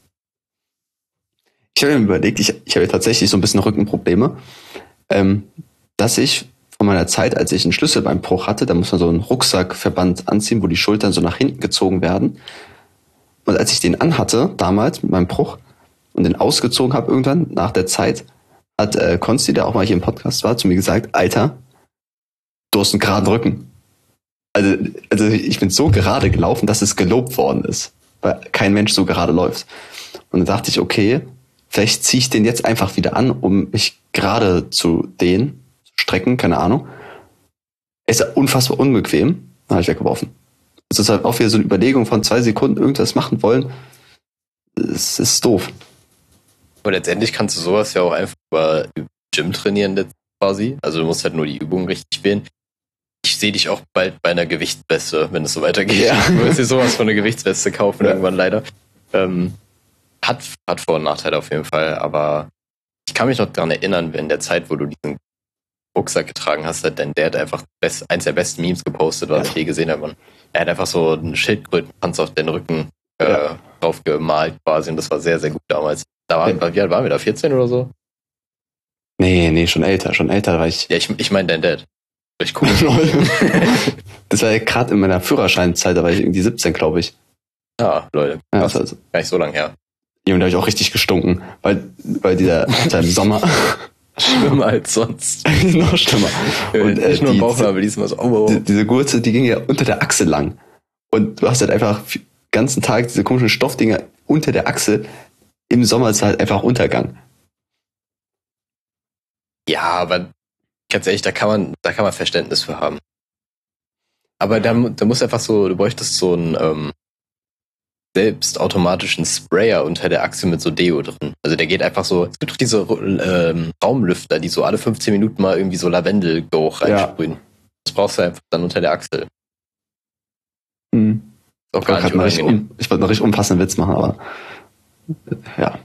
Ich habe mir überlegt, ich, ich habe ja tatsächlich so ein bisschen Rückenprobleme, ähm, dass ich von meiner Zeit, als ich einen Schlüsselbeinbruch hatte, da muss man so einen Rucksackverband anziehen, wo die Schultern so nach hinten gezogen werden. Und als ich den anhatte, damals mit meinem Bruch, und den ausgezogen habe irgendwann, nach der Zeit, hat äh, Konsti, der auch mal hier im Podcast war, zu mir gesagt, Alter, du hast einen geraden Rücken. Also, also ich bin so gerade gelaufen, dass es gelobt worden ist, weil kein Mensch so gerade läuft. Und dann dachte ich, okay, vielleicht ziehe ich den jetzt einfach wieder an, um mich gerade zu dehnen, zu strecken, keine Ahnung. Ist ja unfassbar unbequem. Dann habe ich weggeworfen. Es ist halt auch wieder so eine Überlegung von zwei Sekunden irgendwas machen wollen. Es ist doof. Aber letztendlich kannst du sowas ja auch einfach über Gym trainieren quasi. Also du musst halt nur die Übungen richtig wählen. Ich sehe dich auch bald bei einer Gewichtsweste, wenn es so weitergeht. Ja. Du wirst dir sowas von einer Gewichtsweste kaufen Ja. irgendwann leider. Ähm, hat, hat Vor- und Nachteile auf jeden Fall, aber ich kann mich noch daran erinnern, in der Zeit, wo du diesen Rucksack getragen hast, hat dein Dad einfach best, eins der besten Memes gepostet, was ich je gesehen habe. Und er hat einfach so einen Schildkrötenpanzer auf den Rücken äh, Ja. drauf gemalt quasi und das war sehr, sehr gut damals. Da waren, Ja. Wie alt waren wir da? vierzehn oder so? Nee, nee, schon älter, schon älter war ich. Ja, ich, ich meine dein Dad. Richtig cool. Das war ja gerade in meiner Führerscheinzeit, da war ich irgendwie siebzehn, glaube ich. Ja, Leute. Ja, Krass. das war also, Gar nicht so lange her. und da habe ich auch richtig gestunken, weil, weil dieser, dieser im Sommer Schlimmer als sonst. noch schlimmer. Und, äh, nicht nur die- im Bauchnabel, diesmal so, oh, oh, Die, oh. diese Gurte, die ging ja unter der Achsel lang. Und du hast halt einfach den ganzen Tag diese komischen Stoffdinger unter der Achsel. Im Sommer ist halt einfach Untergang. Ja, aber ganz ehrlich, da kann man, da kann man Verständnis für haben. Aber da, da muss einfach so, du bräuchtest so einen ähm, selbst automatischen Sprayer unter der Achse mit so Deo drin. Also der geht einfach so, es gibt doch diese ähm, Raumlüfter, die so alle fünfzehn Minuten mal irgendwie so Lavendelgeruch reinsprühen. Das brauchst du einfach dann unter der Achsel. Hm. Ist auch Ich gar wollte nicht grad mal richtig unangenehm. um, ich wollte einen richtig unpassenden Witz machen, aber ja.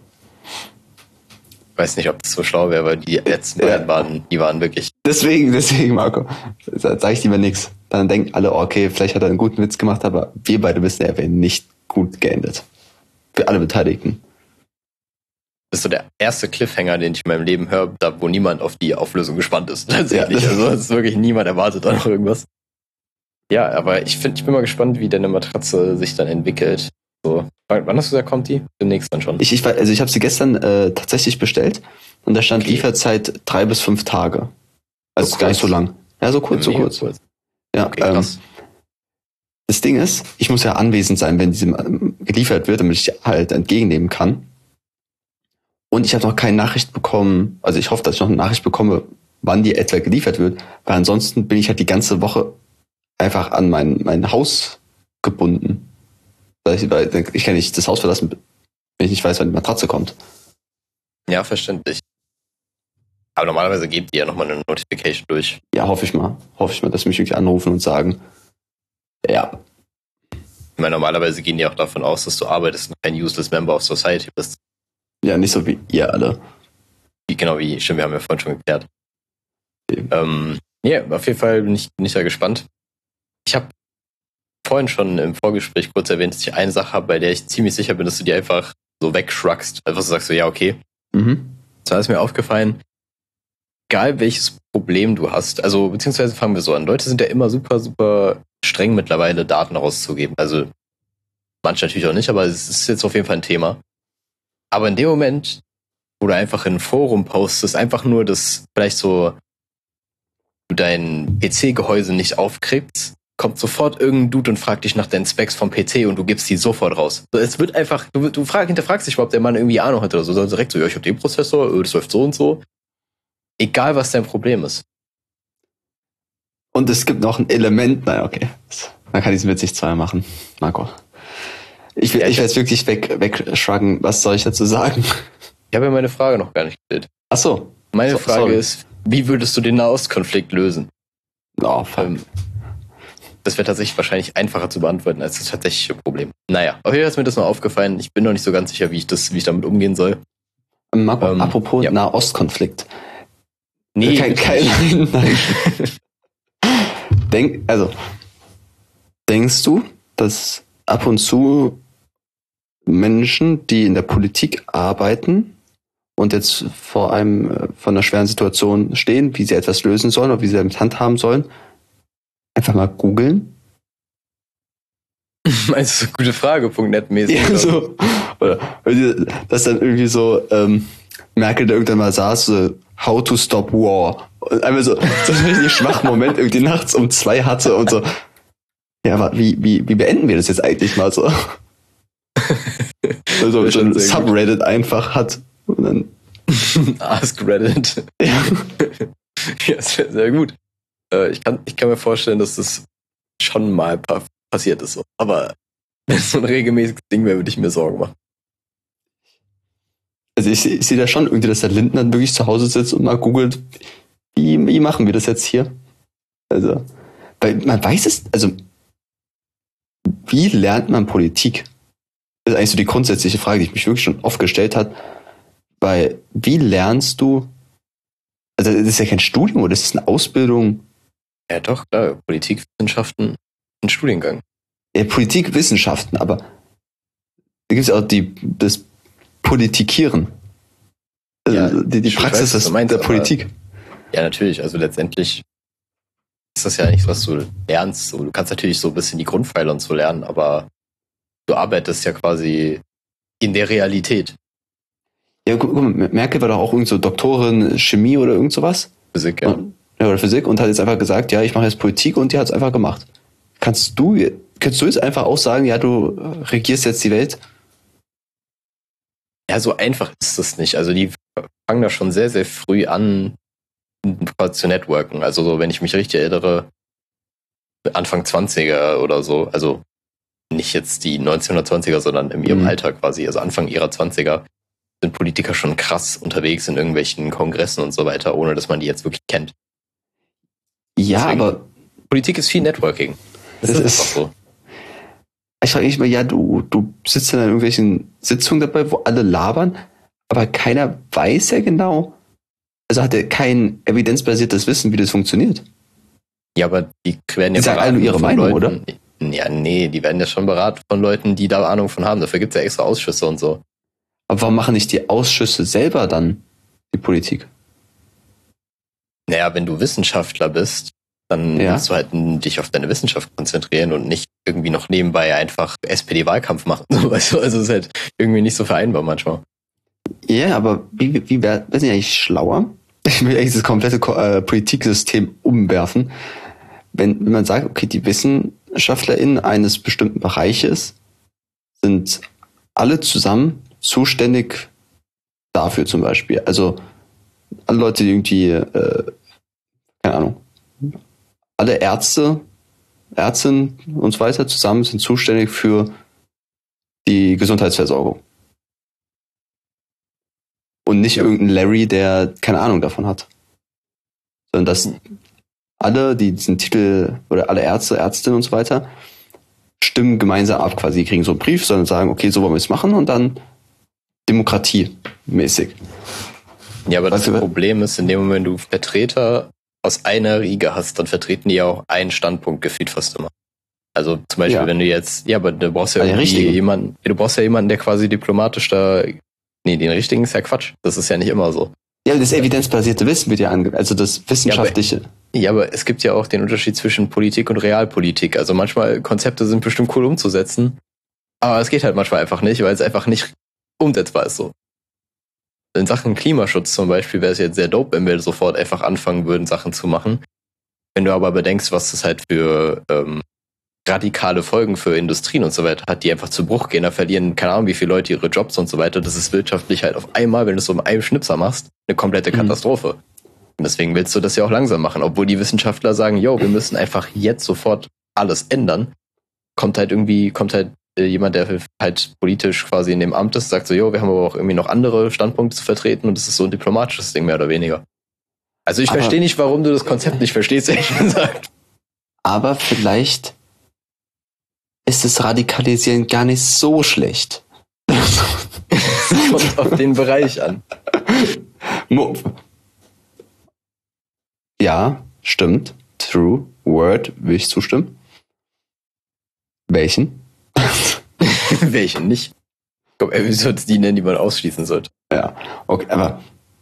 Ich weiß nicht, ob das so schlau wäre, weil die letzten Ja. beiden waren, die waren wirklich. Deswegen, deswegen, Marco, sage ich lieber nichts. Dann denken alle, okay, vielleicht hat er einen guten Witz gemacht, aber wir beide wissen, er wäre nicht gut geendet. Für alle Beteiligten. Das ist so der erste Cliffhanger, den ich in meinem Leben höre, da wo niemand auf die Auflösung gespannt ist. Tatsächlich. Ja. Also es ist wirklich niemand erwartet da noch irgendwas. Ja, aber ich finde, ich bin mal gespannt, wie deine Matratze sich dann entwickelt. So, wann wann hast du gesagt, kommt die? Demnächst dann schon. Ich, ich, war- also ich habe sie gestern äh, tatsächlich bestellt und da stand Okay. Lieferzeit drei bis fünf Tage. Also So gar nicht kurz. so lang. Ja, so kurz, so Mega kurz. Ja, Okay, ähm, krass. das Ding ist, ich muss ja anwesend sein, wenn diese ähm, geliefert wird, damit ich die halt entgegennehmen kann. Und ich habe noch keine Nachricht bekommen, also ich hoffe, dass ich noch eine Nachricht bekomme, wann die etwa geliefert wird, weil ansonsten bin ich halt die ganze Woche einfach an mein, mein Haus gebunden. Weil ich, weil ich kann nicht das Haus verlassen, wenn ich nicht weiß, wann die Matratze kommt. Ja, verständlich. Aber normalerweise gebt ihr ja nochmal eine Notification durch. Ja, hoffe ich mal. Hoffe ich mal, dass sie mich wirklich anrufen und sagen, ja, Ich meine, normalerweise gehen die auch davon aus, dass du arbeitest und kein useless member of society bist. ja, nicht so wie ihr alle. Wie, genau wie, stimmt, wir haben ja vorhin schon geklärt. Eben. Ähm, ja, auf jeden Fall bin ich, bin ich da gespannt. Ich habe vorhin schon im Vorgespräch kurz erwähnt, dass ich eine Sache habe, bei der ich ziemlich sicher bin, dass du die einfach so wegschruggst. Einfach so sagst du, ja, okay. Mhm. Da ist mir aufgefallen, egal welches Problem du hast, also beziehungsweise fangen wir so an. Leute sind ja immer super, super streng mittlerweile, Daten rauszugeben. Also manche natürlich auch nicht, aber es ist jetzt auf jeden Fall ein Thema. Aber in dem Moment, wo du einfach in ein Forum postest, einfach nur, dass vielleicht so du dein P C-Gehäuse nicht aufkriegst, kommt sofort irgendein Dude und fragt dich nach deinen Specs vom P C und du gibst die sofort raus. So, es wird einfach, du, du frag, hinterfragst dich, ob der Mann irgendwie Ahnung hat oder so, sondern direkt so, ja, ich hab den Prozessor, das läuft so und so. Egal, was dein Problem ist. Und es gibt noch ein Element, naja, okay. Man kann diesen Witz nicht zweimal machen, Marco. Ich will, Ja, ich ich- will jetzt wirklich weg, wegschruggen. Was soll ich dazu sagen? Ich habe ja meine Frage noch gar nicht gestellt. Ach so. Meine So, Frage sorry. ist, wie würdest du den Nahostkonflikt lösen? Oh, fuck. Ähm, Das wäre tatsächlich wahrscheinlich einfacher zu beantworten als das tatsächliche Problem. Naja, auf jeden Fall ist mir das mal aufgefallen. Ich bin noch nicht so ganz sicher, wie ich das, wie ich damit umgehen soll. Marco, ähm, apropos ja. Nahostkonflikt. Nee, kein, bitte kein, nicht. nein. Denk, also, denkst du, dass ab und zu Menschen, die in der Politik arbeiten und jetzt vor einem äh, von einer schweren Situation stehen, wie sie etwas lösen sollen oder wie sie damit handhaben sollen, einfach mal googeln? Meinst du, gute Frage, Punkt net mäßig. Ja, so. Oder dass dann irgendwie so ähm, Merkel da irgendwann mal saß, so, how to stop war. Und einfach so, so einen richtig schwachen Moment irgendwie nachts um zwei hatte und so, ja, aber wie, wie, wie beenden wir das jetzt eigentlich mal so? Also Das ist so schon ein sehr gut. Subreddit einfach hat. Und dann, Ask Reddit. ja. Ja, das wäre sehr gut. Äh, ich, kann, ich kann mir vorstellen, dass das schon mal pa- passiert ist. So. Aber wenn es so ein regelmäßiges Ding wäre, würde ich mir Sorgen machen. Also ich, ich sehe da schon irgendwie, dass der Lindner wirklich zu Hause sitzt und mal googelt, wie, wie machen wir das jetzt hier? Also, weil man weiß es, also wie lernt man Politik? Das ist eigentlich so die grundsätzliche Frage, die ich mich wirklich schon oft gestellt habe. Weil, wie lernst du, also das ist ja kein Studium, oder das ist eine Ausbildung, Ja, doch, klar. Politikwissenschaften, ein Studiengang. ja, Politikwissenschaften, aber da gibt es auch die, das Politikieren. Also Ja, die, die ich Praxis weiß, was des, du meinst, der aber- Politik. Ja, natürlich. Also letztendlich ist das ja nichts, was du lernst. So, du kannst natürlich so ein bisschen die Grundpfeiler und so lernen, aber du arbeitest ja quasi in der Realität. Ja, guck, guck mal, Merkel war doch auch irgend so Doktorin Chemie oder irgend sowas. Physik, ja. Und, ja, oder Physik und hat jetzt einfach gesagt, ja, ich mache jetzt Politik und die hat es einfach gemacht. Kannst du, kannst du jetzt einfach auch sagen, ja, du äh, regierst jetzt die Welt? Ja, so einfach ist das nicht. Also die fangen da schon sehr, sehr früh an, quasi zu networken. Also so, wenn ich mich richtig erinnere, Anfang zwanziger oder so, also nicht jetzt die neunzehnhundertzwanziger, sondern in ihrem Mhm. Alter quasi, also Anfang ihrer zwanziger, sind Politiker schon krass unterwegs in irgendwelchen Kongressen und so weiter, ohne dass man die jetzt wirklich kennt. Ja, Deswegen- aber Politik ist viel Networking. Das, Das ist ist- einfach so. ich frage mich mal, ja, du, du sitzt dann in irgendwelchen Sitzungen dabei, wo alle labern, aber keiner weiß ja genau, also hat er kein evidenzbasiertes Wissen, wie das funktioniert. Ja, aber die werden ja Die sagen alle nur ihre von Meinung, Leuten, Ja, nee, die werden ja schon beraten von Leuten, die da Ahnung von haben. Dafür gibt es ja extra Ausschüsse und so. Aber warum machen nicht die Ausschüsse selber dann die Politik? Naja, wenn du Wissenschaftler bist, dann Ja. musst du halt dich auf deine Wissenschaft konzentrieren und nicht irgendwie noch nebenbei einfach S P D-Wahlkampf machen. So, weißt du, also ist halt irgendwie nicht so vereinbar manchmal. Ja, aber wie, wie, wie wäre wär eigentlich schlauer? Ich will eigentlich das komplette Ko- äh, Politiksystem umwerfen. Wenn, wenn man sagt, okay, die WissenschaftlerInnen eines bestimmten Bereiches sind alle zusammen zuständig dafür zum Beispiel. Also alle Leute, die irgendwie, äh, keine Ahnung, alle Ärzte, Ärztinnen und so weiter zusammen sind zuständig für die Gesundheitsversorgung. Und nicht Ja. irgendein Larry, der keine Ahnung davon hat. Sondern dass alle, die diesen Titel, oder alle Ärzte, Ärztinnen und so weiter, stimmen gemeinsam ab quasi. Die kriegen so einen Brief, sondern sagen, okay, so wollen wir es machen und dann demokratiemäßig. Ja, aber das Weißt du, Problem ist, in dem Moment, wenn du Vertreter aus einer Riege hast, dann vertreten die ja auch einen Standpunkt gefühlt fast immer. Also zum Beispiel, Ja. wenn du jetzt, ja, aber du brauchst ja Ah, den irgendwie richtigen. jemanden, du brauchst ja jemanden, der quasi diplomatisch da, nee, den richtigen ist ja Quatsch. Das ist ja nicht immer so. Ja, das evidenzbasierte Wissen wird ja ange... Also das wissenschaftliche... Ja, aber es gibt ja auch den Unterschied zwischen Politik und Realpolitik. Also manchmal Konzepte sind bestimmt cool umzusetzen, aber es geht halt manchmal einfach nicht, weil es einfach nicht umsetzbar ist so. In Sachen Klimaschutz zum Beispiel wäre es jetzt sehr dope, wenn wir sofort einfach anfangen würden, Sachen zu machen. Wenn du aber bedenkst, was das halt für ähm, radikale Folgen für Industrien und so weiter hat, die einfach zu Bruch gehen, da verlieren keine Ahnung wie viele Leute ihre Jobs und so weiter. Das ist wirtschaftlich halt auf einmal, wenn du es so mit einem Schnipser machst, eine komplette Mhm. Katastrophe. Und deswegen willst du das ja auch langsam machen, obwohl die Wissenschaftler sagen, yo, wir müssen einfach jetzt sofort alles ändern. Kommt halt irgendwie, kommt halt äh, jemand, der halt politisch quasi in dem Amt ist, sagt so, jo, wir haben aber auch irgendwie noch andere Standpunkte zu vertreten und das ist so ein diplomatisches Ding, mehr oder weniger. Also ich verstehe nicht, warum du das Konzept nicht verstehst, ehrlich gesagt. Aber vielleicht ist das Radikalisieren gar nicht so schlecht. Das kommt auf den Bereich an. Ja, stimmt. True. Word, will ich zustimmen. Welchen? Welchen nicht? Ich glaube, er sollte es die nennen, die man ausschließen sollte. Ja, okay, aber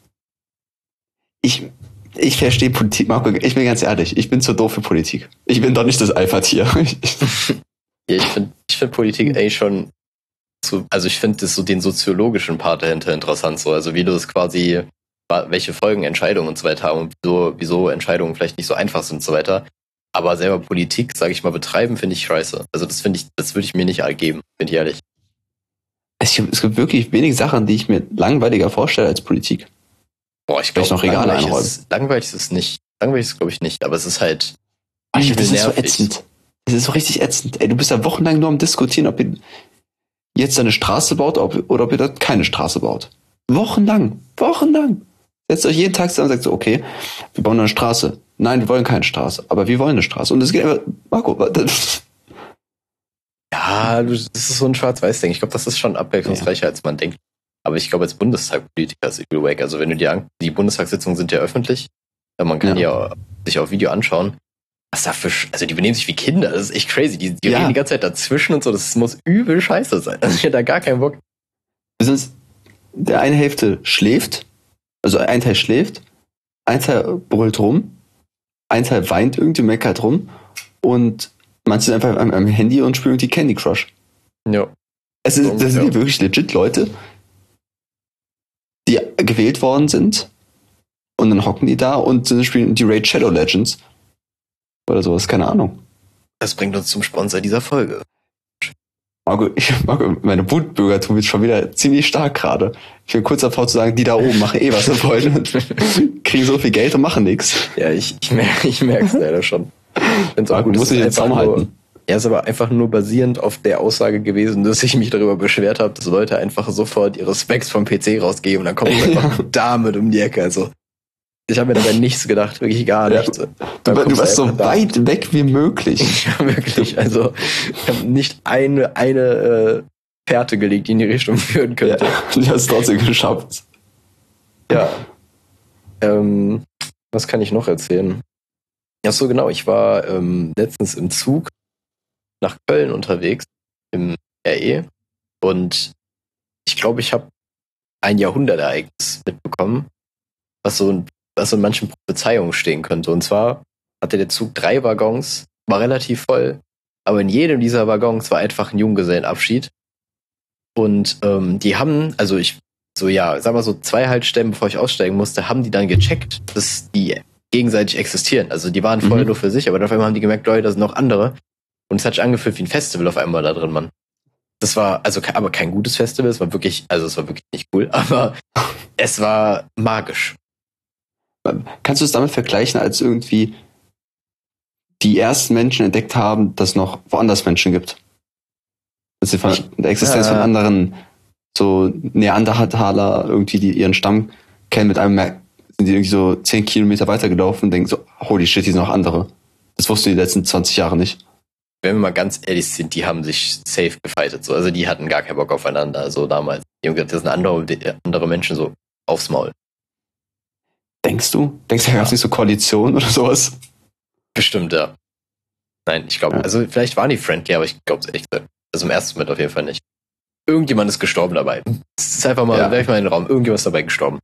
ich, ich verstehe Politik, Marco, ich bin ganz ehrlich, ich bin zu doof für Politik. Ich bin doch nicht das Alpha-Tier. Ja, ich finde ich find Politik eigentlich schon zu, also ich finde so den soziologischen Part dahinter interessant, so, also wie du es quasi, welche Folgen Entscheidungen und so weiter haben und wieso, wieso Entscheidungen vielleicht nicht so einfach sind und so weiter. Aber selber Politik, sage ich mal, betreiben, finde ich scheiße. Also das finde ich, das würde ich mir nicht ergeben, bin ich ehrlich. Es gibt, es gibt wirklich wenige Sachen, die ich mir langweiliger vorstelle als Politik. Boah, ich glaube, noch Regale langweilig, einräumen. ist, langweilig ist es nicht. Langweilig ist es, glaube ich, nicht. Aber es ist halt Ich, übel das ist so nervig. ätzend. Das ist so richtig ätzend. Ey, du bist da wochenlang nur am Diskutieren, ob ihr jetzt eine Straße baut ob, oder ob ihr dort keine Straße baut. Wochenlang. Wochenlang. Setzt euch jeden Tag zusammen und sagt so, okay, wir bauen eine Straße. Nein, wir wollen keine Straße. Aber wir wollen eine Straße. Und es geht einfach, Marco, das, Ja, du- das ist so ein Schwarz-Weiß-Ding. Ich glaube, das ist schon abwechslungsreicher, als man denkt. Aber ich glaube, als Bundestagpolitiker ist übel wack. Also wenn du dir an, die Bundestagssitzungen sind ja öffentlich. Ja, man kann Ja. ja. sich auf Video anschauen. Was da für, Sch- also die benehmen sich wie Kinder. Das ist echt crazy. Die, die Ja. reden die ganze Zeit dazwischen und so. Das muss übel scheiße sein. Also ich hätte da gar keinen Bock. sonst, der eine Hälfte schläft, also ein Teil schläft, ein Teil brüllt rum, ein Teil weint irgendwie, meckert rum und manche sind einfach am, am Handy und spielen die Candy Crush. Ja. Es ist, So, das sind ja. ja wirklich legit Leute, die gewählt worden sind und dann hocken die da und spielen die Raid Shadow Legends oder sowas, keine Ahnung. Das bringt uns zum Sponsor dieser Folge. Marco, ich, Marco, meine Wutbürgertum wird schon wieder ziemlich stark gerade. Ich bin kurz davor zu sagen, die da oben machen eh, was sie wollen. Kriegen so viel Geld und machen nichts. Ja, ich, ich merke ich merke es leider schon. Find's auch Marco, gut, du das musst dich ist den Zaum einfach nur- halten. Er ist aber einfach nur basierend auf der Aussage gewesen, dass ich mich darüber beschwert habe, dass Leute einfach sofort ihre Specs vom P C rausgeben und dann kommt einfach damit um die Ecke. Also ich habe mir dabei nichts gedacht, wirklich gar Ja. nichts. Du, du warst so weit weg wie möglich. Ja, wirklich. Also ich habe nicht eine, eine äh, Fährte gelegt, die in die Richtung führen könnte. Ja, du hast es trotzdem geschafft. Ja. Ähm, was kann ich noch erzählen? Ja, so genau. Ich war ähm, letztens im Zug nach Köln unterwegs, im R E. Und ich glaube, ich habe ein Jahrhundertereignis mitbekommen, was so, in, was so in manchen Prophezeiungen stehen könnte. Und zwar hatte der Zug drei Waggons, war relativ voll, aber in jedem dieser Waggons war einfach ein Junggesellenabschied. Und ähm, die haben, also ich, so ja, sag mal so zwei Haltestellen, bevor ich aussteigen musste, haben die dann gecheckt, dass die gegenseitig existieren. Also die waren vorher Mhm. nur für sich, aber dann auf einmal haben die gemerkt, Leute, da sind noch andere. Und es hat sich angefühlt wie ein Festival auf einmal da drin, Mann. Das war, also ke- aber kein gutes Festival, es war wirklich, also es war wirklich nicht cool, aber es war magisch. Kannst du es damit vergleichen, als irgendwie die ersten Menschen entdeckt haben, dass es noch woanders Menschen gibt? Dass sie von Ich- der Existenz äh, von anderen, so Neandertaler, irgendwie, die ihren Stamm kennen, mit einem Mer- sind die irgendwie so zehn Kilometer weitergelaufen und denken so, holy shit, hier sind noch andere. Das wussten die letzten zwanzig Jahre nicht. Wenn wir mal ganz ehrlich sind, die haben sich safe gefightet. So. Also die hatten gar keinen Bock aufeinander, so damals. Die haben gesagt, das sind andere, andere Menschen so aufs Maul. Denkst du? Denkst du, da Ja. gab es nicht so Koalition oder sowas? Bestimmt, ja. Nein, ich glaube, Ja. also vielleicht waren die friendly, aber ich glaube es echt. Also im ersten Moment auf jeden Fall nicht. Irgendjemand ist gestorben dabei. Das ist einfach mal, Ja. werf ich mal in den Raum, irgendjemand ist dabei gestorben.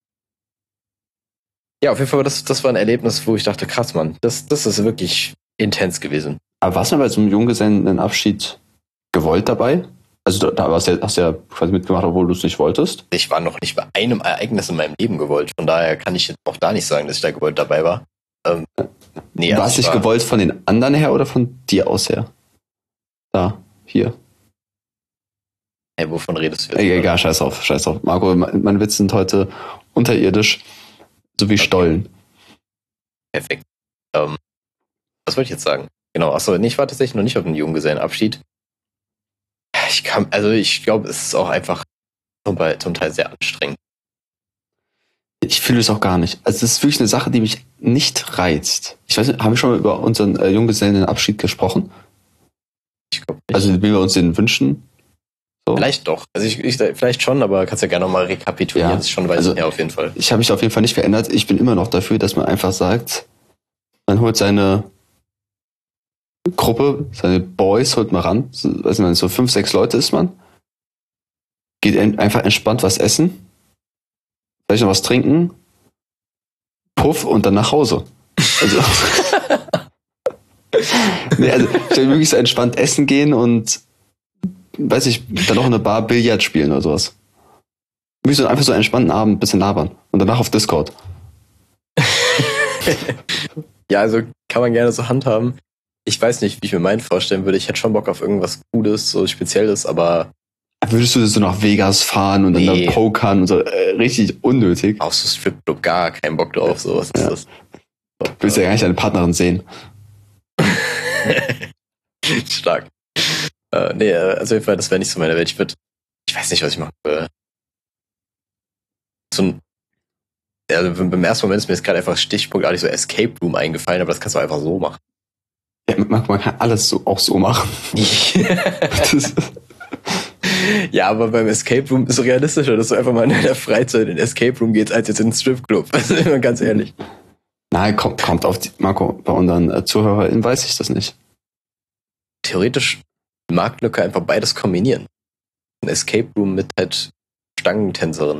Ja, auf jeden Fall, das, das war ein Erlebnis, wo ich dachte, krass, Mann, das, das ist wirklich intens gewesen. Aber warst du bei so einem Junggesellenabschied gewollt dabei? Also da, da warst du ja, hast du ja quasi mitgemacht, obwohl du es nicht wolltest. Ich war noch nicht bei einem Ereignis in meinem Leben gewollt. Von daher kann ich jetzt auch da nicht sagen, dass ich da gewollt dabei war. Ähm, nee, war also es ich nicht war, gewollt von den anderen her oder von dir aus her? Da, hier. Hey, wovon redest du jetzt? Ey, egal, scheiß auf, scheiß auf. Marco, me- meine Witze sind heute unterirdisch, so wie Stollen. Perfekt. Ähm, was wollte ich jetzt sagen? Genau, achso, nee, ich war tatsächlich noch nicht auf einem Junggesellenabschied. kann, also ich glaube, es ist auch einfach zum Teil, zum Teil sehr anstrengend. Ich fühle es auch gar nicht. Also das ist wirklich eine Sache, die mich nicht reizt. Ich weiß nicht, haben wir schon mal über unseren äh, Junggesellenabschied gesprochen? Ich glaube nicht. Also wie wir uns den wünschen? So. Vielleicht doch. Also ich, ich vielleicht schon, aber kannst ja gerne nochmal rekapitulieren. Ja, Das ist schon weit also, her auf jeden Fall. Ich habe mich auf jeden Fall nicht verändert. Ich bin immer noch dafür, dass man einfach sagt, man holt seine Gruppe, seine Boys holt mal ran. So, weiß nicht, so fünf, sechs Leute ist man. Geht en- einfach entspannt was essen. Vielleicht noch was trinken. Puff und dann nach Hause. Also, nee, also ich will wirklich so entspannt essen gehen und weiß ich, dann noch in eine Bar Billard spielen oder sowas. Wirklich so einfach so einen entspannten Abend, ein bisschen labern. Und danach auf Discord. Ja, also kann man gerne so handhaben. Ich weiß nicht, wie ich mir meinen vorstellen würde. Ich hätte schon Bock auf irgendwas Cooles, so Spezielles, aber Würdest du so nach Vegas fahren und dann Nee. da pokern und so, äh, richtig unnötig. auf so Stripclub gar keinen Bock drauf. So, was ist Ja. das? Du willst ja gar nicht deine Partnerin sehen. Stark. Äh, nee, äh, also auf jeden Fall, das wäre nicht so meine Welt. Ich würde, ich weiß nicht, was ich machen würde. So ein, ja, also beim ersten Moment ist mir jetzt gerade einfach stichpunktartig so Escape Room eingefallen, aber das kannst du einfach so machen. Ja, man, man kann alles so auch so machen. Das, Ja, aber beim Escape Room ist es realistischer, dass du einfach mal in deiner Freizeit in den Escape Room gehst, als jetzt in den Stripclub. Also immer ganz ehrlich. nein, kommt, kommt auf die, Marco, bei unseren äh, ZuhörerInnen weiß ich das nicht. Theoretisch die Marktlücke einfach beides kombinieren. Ein Escape Room mit halt Stangentänzerin.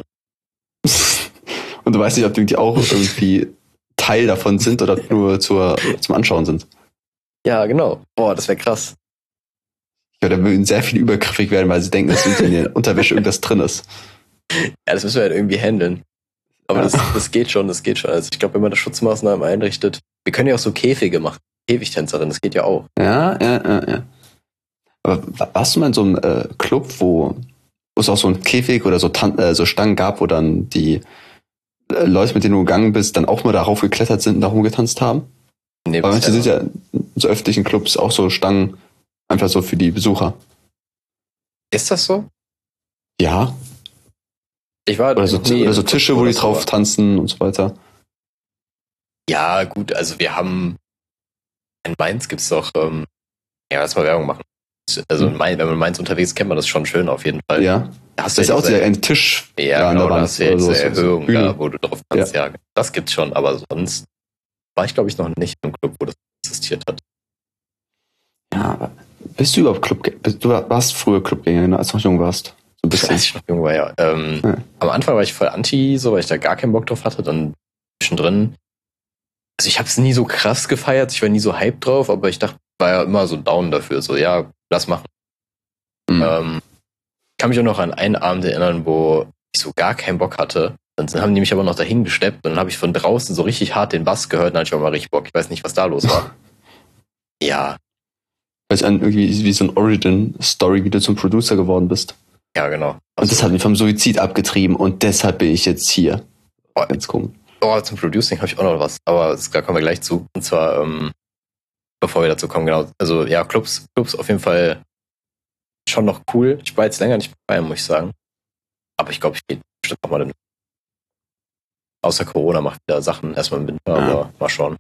Und du weißt nicht, ob die auch irgendwie Teil davon sind oder nur zur, zum Anschauen sind. Ja, genau. Boah, das wäre krass. Ja, da würden sehr viele übergriffig werden, weil sie denken, dass in der Unterwäsche irgendwas drin ist. Ja, das müssen wir halt irgendwie handeln. Aber Ja. das, das geht schon, das geht schon. Also ich glaube, wenn man da Schutzmaßnahmen einrichtet, wir können ja auch so Käfige machen. Käfigtänzerin, das geht ja auch. Ja, ja, ja, ja. Aber wa- warst du mal in so einem äh, Club, wo wo es auch so ein Käfig oder so, Tan äh, so Stangen gab, wo dann die äh, Leute, mit denen du gegangen bist, dann auch mal darauf geklettert sind und da rumgetanzt haben? Nee, Weil manche bisher sind ja in so öffentlichen Clubs auch so Stangen einfach so für die Besucher. Ist das so? Ja. Ich war Oder so, noch nie oder so in- Tische, wo oder die so. drauf tanzen und so weiter. Ja, gut, also wir haben in Mainz gibt's doch, ähm, ja, lass mal Werbung machen. Also in Mainz, wenn man in Mainz unterwegs ist, kennt man das schon schön auf jeden Fall. Ja. Da hast Das ist du ja auch diese- dieser ein Tisch. Ja, an genau, der da Wand hast du ja oder diese so, so Erhöhung Bühne. da, wo du drauf kannst. Ja. das gibt's schon, aber sonst war ich, glaube ich, noch nicht im Club, wo das existiert hat. Ja, aber bist du überhaupt Clubgänger? Du warst früher Clubgänger, ne, als du noch jung warst. So ein Als bisschen. ich noch jung war, ja. Ähm, Ja. Am Anfang war ich voll anti, so, weil ich da gar keinen Bock drauf hatte. Dann zwischendrin. Also ich habe es nie so krass gefeiert, ich war nie so hyped drauf, aber ich dachte, war ja immer so down dafür. So, ja, lass machen. Mhm. Ähm, ich kann mich auch noch an einen Abend erinnern, wo ich so gar keinen Bock hatte. Dann haben die mich aber noch dahin gesteppt und dann habe ich von draußen so richtig hart den Bass gehört und dann hatte ich auch mal richtig Bock. Ich weiß nicht, was da los war. Ja, Weil ich an irgendwie wie so ein Origin-Story, wie du zum Producer geworden bist. ja, genau. Und das hat mich vom Suizid abgetrieben und deshalb bin ich jetzt hier. Oh, Ganz komisch. oh, zum Producing habe ich auch noch was, aber das, da kommen wir gleich zu. Und zwar, ähm, bevor wir dazu kommen, genau. Also ja, Clubs, Clubs auf jeden Fall schon noch cool. Ich war jetzt länger nicht bei einem, muss ich sagen. Aber ich glaube, ich gehe bestimmt noch mal den. Außer Corona macht wieder Sachen erstmal im Winter, Ja. aber mal schauen.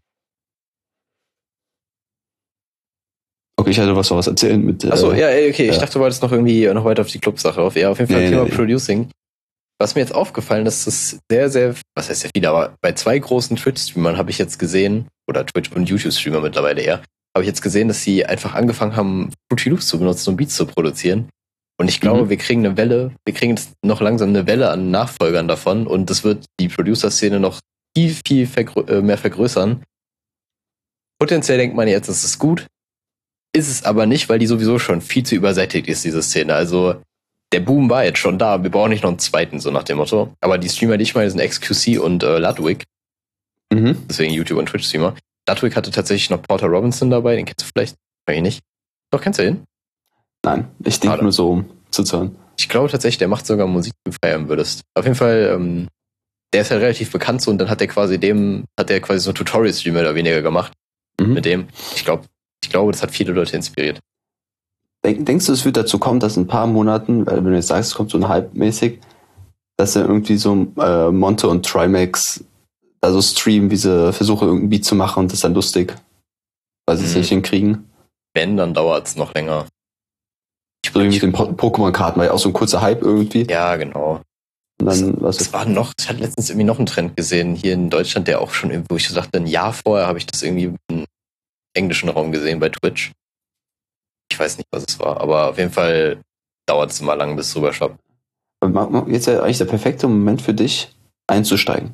Okay, ich hatte was was erzählen mit. äh, Achso, ja, ey, okay. Ich ja. dachte, du wolltest noch irgendwie noch weiter auf die Clubsache auf. Ja, auf jeden Fall Nee, Thema nee, nee. Producing. Was mir jetzt aufgefallen ist, dass sehr, sehr, was heißt sehr viele, aber bei zwei großen Twitch-Streamern habe ich jetzt gesehen, oder Twitch- und YouTube-Streamer mittlerweile eher, habe ich jetzt gesehen, dass sie einfach angefangen haben, Fruity Loops zu benutzen, um Beats zu produzieren. Und ich glaube, Mhm. wir kriegen eine Welle, wir kriegen jetzt noch langsam eine Welle an Nachfolgern davon und das wird die Producer-Szene noch viel, viel vergrö- äh, mehr vergrößern. Potenziell denkt man jetzt, das ist gut, ist es aber nicht, weil die sowieso schon viel zu übersättigt ist, diese Szene. Also der Boom war jetzt schon da, wir brauchen nicht noch einen zweiten, so nach dem Motto. Aber die Streamer, die ich meine, sind X Q C und äh, Ludwig, Mhm. deswegen YouTube- und Twitch-Streamer. Ludwig hatte tatsächlich noch Porter Robinson dabei, den kennst du vielleicht? Kann ich nicht. Doch, kennst du den? Nein, ich denke Schade. nur so, um zu zahlen. Ich glaube tatsächlich, der macht sogar Musik, die du feiern würdest. Auf jeden Fall, ähm, der ist ja relativ bekannt so und dann hat der quasi dem, hat der quasi so ein Tutorial-Stream mehr oder weniger gemacht Mhm. mit dem. Ich glaube, ich glaube, das hat viele Leute inspiriert. Denk, denkst du, es wird dazu kommen, dass in ein paar Monaten, wenn du jetzt sagst, es kommt so ein Hype-mäßig, dass er irgendwie so äh, Monte und Trimax da so streamen, wie sie versuchen, irgendein Beat zu machen und das ist dann lustig, weil sie es Mhm. nicht hinkriegen? Wenn, dann dauert es noch länger. So wie mit den po- Pokémon-Karten, war ja auch so ein kurzer Hype irgendwie. Ja, genau. Und dann, was Es war noch, ich hatte letztens irgendwie noch einen Trend gesehen, hier in Deutschland, der auch schon irgendwo, ich dachte, ein Jahr vorher habe ich das irgendwie im englischen Raum gesehen bei Twitch. Ich weiß nicht, was es war, aber auf jeden Fall dauert es immer lang, bis es rüberschwappt. jetzt ja eigentlich der perfekte Moment für dich, einzusteigen.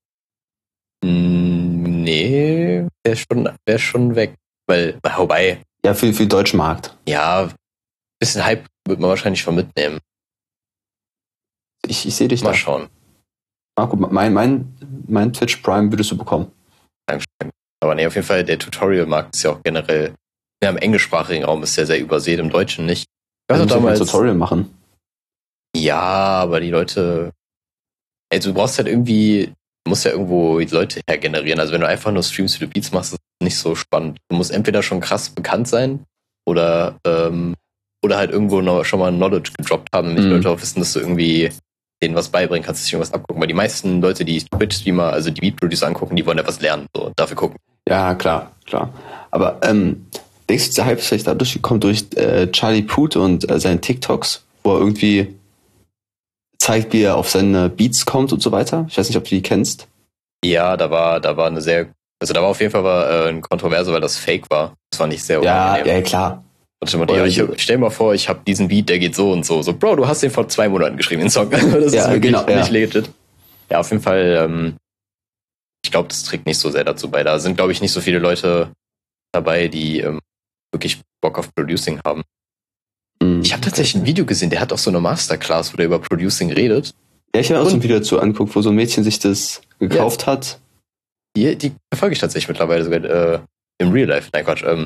Mm, Nee, wäre schon, wär schon weg. Weil, wobei, Ja, für, für den deutschen Markt. ja, ein bisschen Hype wird man wahrscheinlich schon mitnehmen. Ich, ich sehe dich Mal da. schauen. Marco, mein, mein, mein Twitch Prime würdest du bekommen. Aber nee, auf jeden Fall, der Tutorial-Markt ist ja auch generell, ja, im englischsprachigen Raum ist der sehr übersät, im Deutschen nicht. Ich weiß Also noch damals ein damals, Tutorial machen. ja, aber die Leute, also du brauchst halt irgendwie, du musst ja irgendwo die Leute hergenerieren. Also wenn du einfach nur Streams für die Beats machst, ist das nicht so spannend. Du musst entweder schon krass bekannt sein oder, ähm, oder halt irgendwo noch schon mal Knowledge gedroppt haben, damit die Mhm. Leute auch wissen, dass du irgendwie denen was beibringen kannst, sich irgendwas abgucken. Weil die meisten Leute, die Twitch-Streamer, also die Beat-Producer angucken, die wollen ja was lernen, so, und dafür gucken. Ja, klar, klar. Aber ähm, denkst du, der Hype ist vielleicht dadurch gekommen durch äh, Charlie Puth und äh, seine TikToks, wo er irgendwie zeigt, wie er auf seine Beats kommt und so weiter? Ich weiß nicht, ob du die kennst. Ja, da war, da war eine sehr, also da war auf jeden Fall war, äh, eine Kontroverse, weil das Fake war. Das war nicht sehr Ja, unangenehm. ja, klar. Und ich, ja, ich, ich stell mal vor, ich habe diesen Beat, der geht so und so. So, Bro, du hast den vor zwei Monaten geschrieben, den Song. Das ist Ja, wirklich genau, ja. nicht legit. Ja, auf jeden Fall, ähm, ich glaube, das trägt nicht so sehr dazu bei. Da sind, glaube ich, nicht so viele Leute dabei, die ähm, wirklich Bock auf Producing haben. Mhm. Ich habe tatsächlich ein Video gesehen, der hat auch so eine Masterclass, wo der über Producing redet. Ja, ich habe auch so ein Und- Video dazu angeguckt, wo so ein Mädchen sich das gekauft hat. Die, die verfolge ich tatsächlich mittlerweile sogar äh, im Real Life. Nein, Quatsch. Ähm,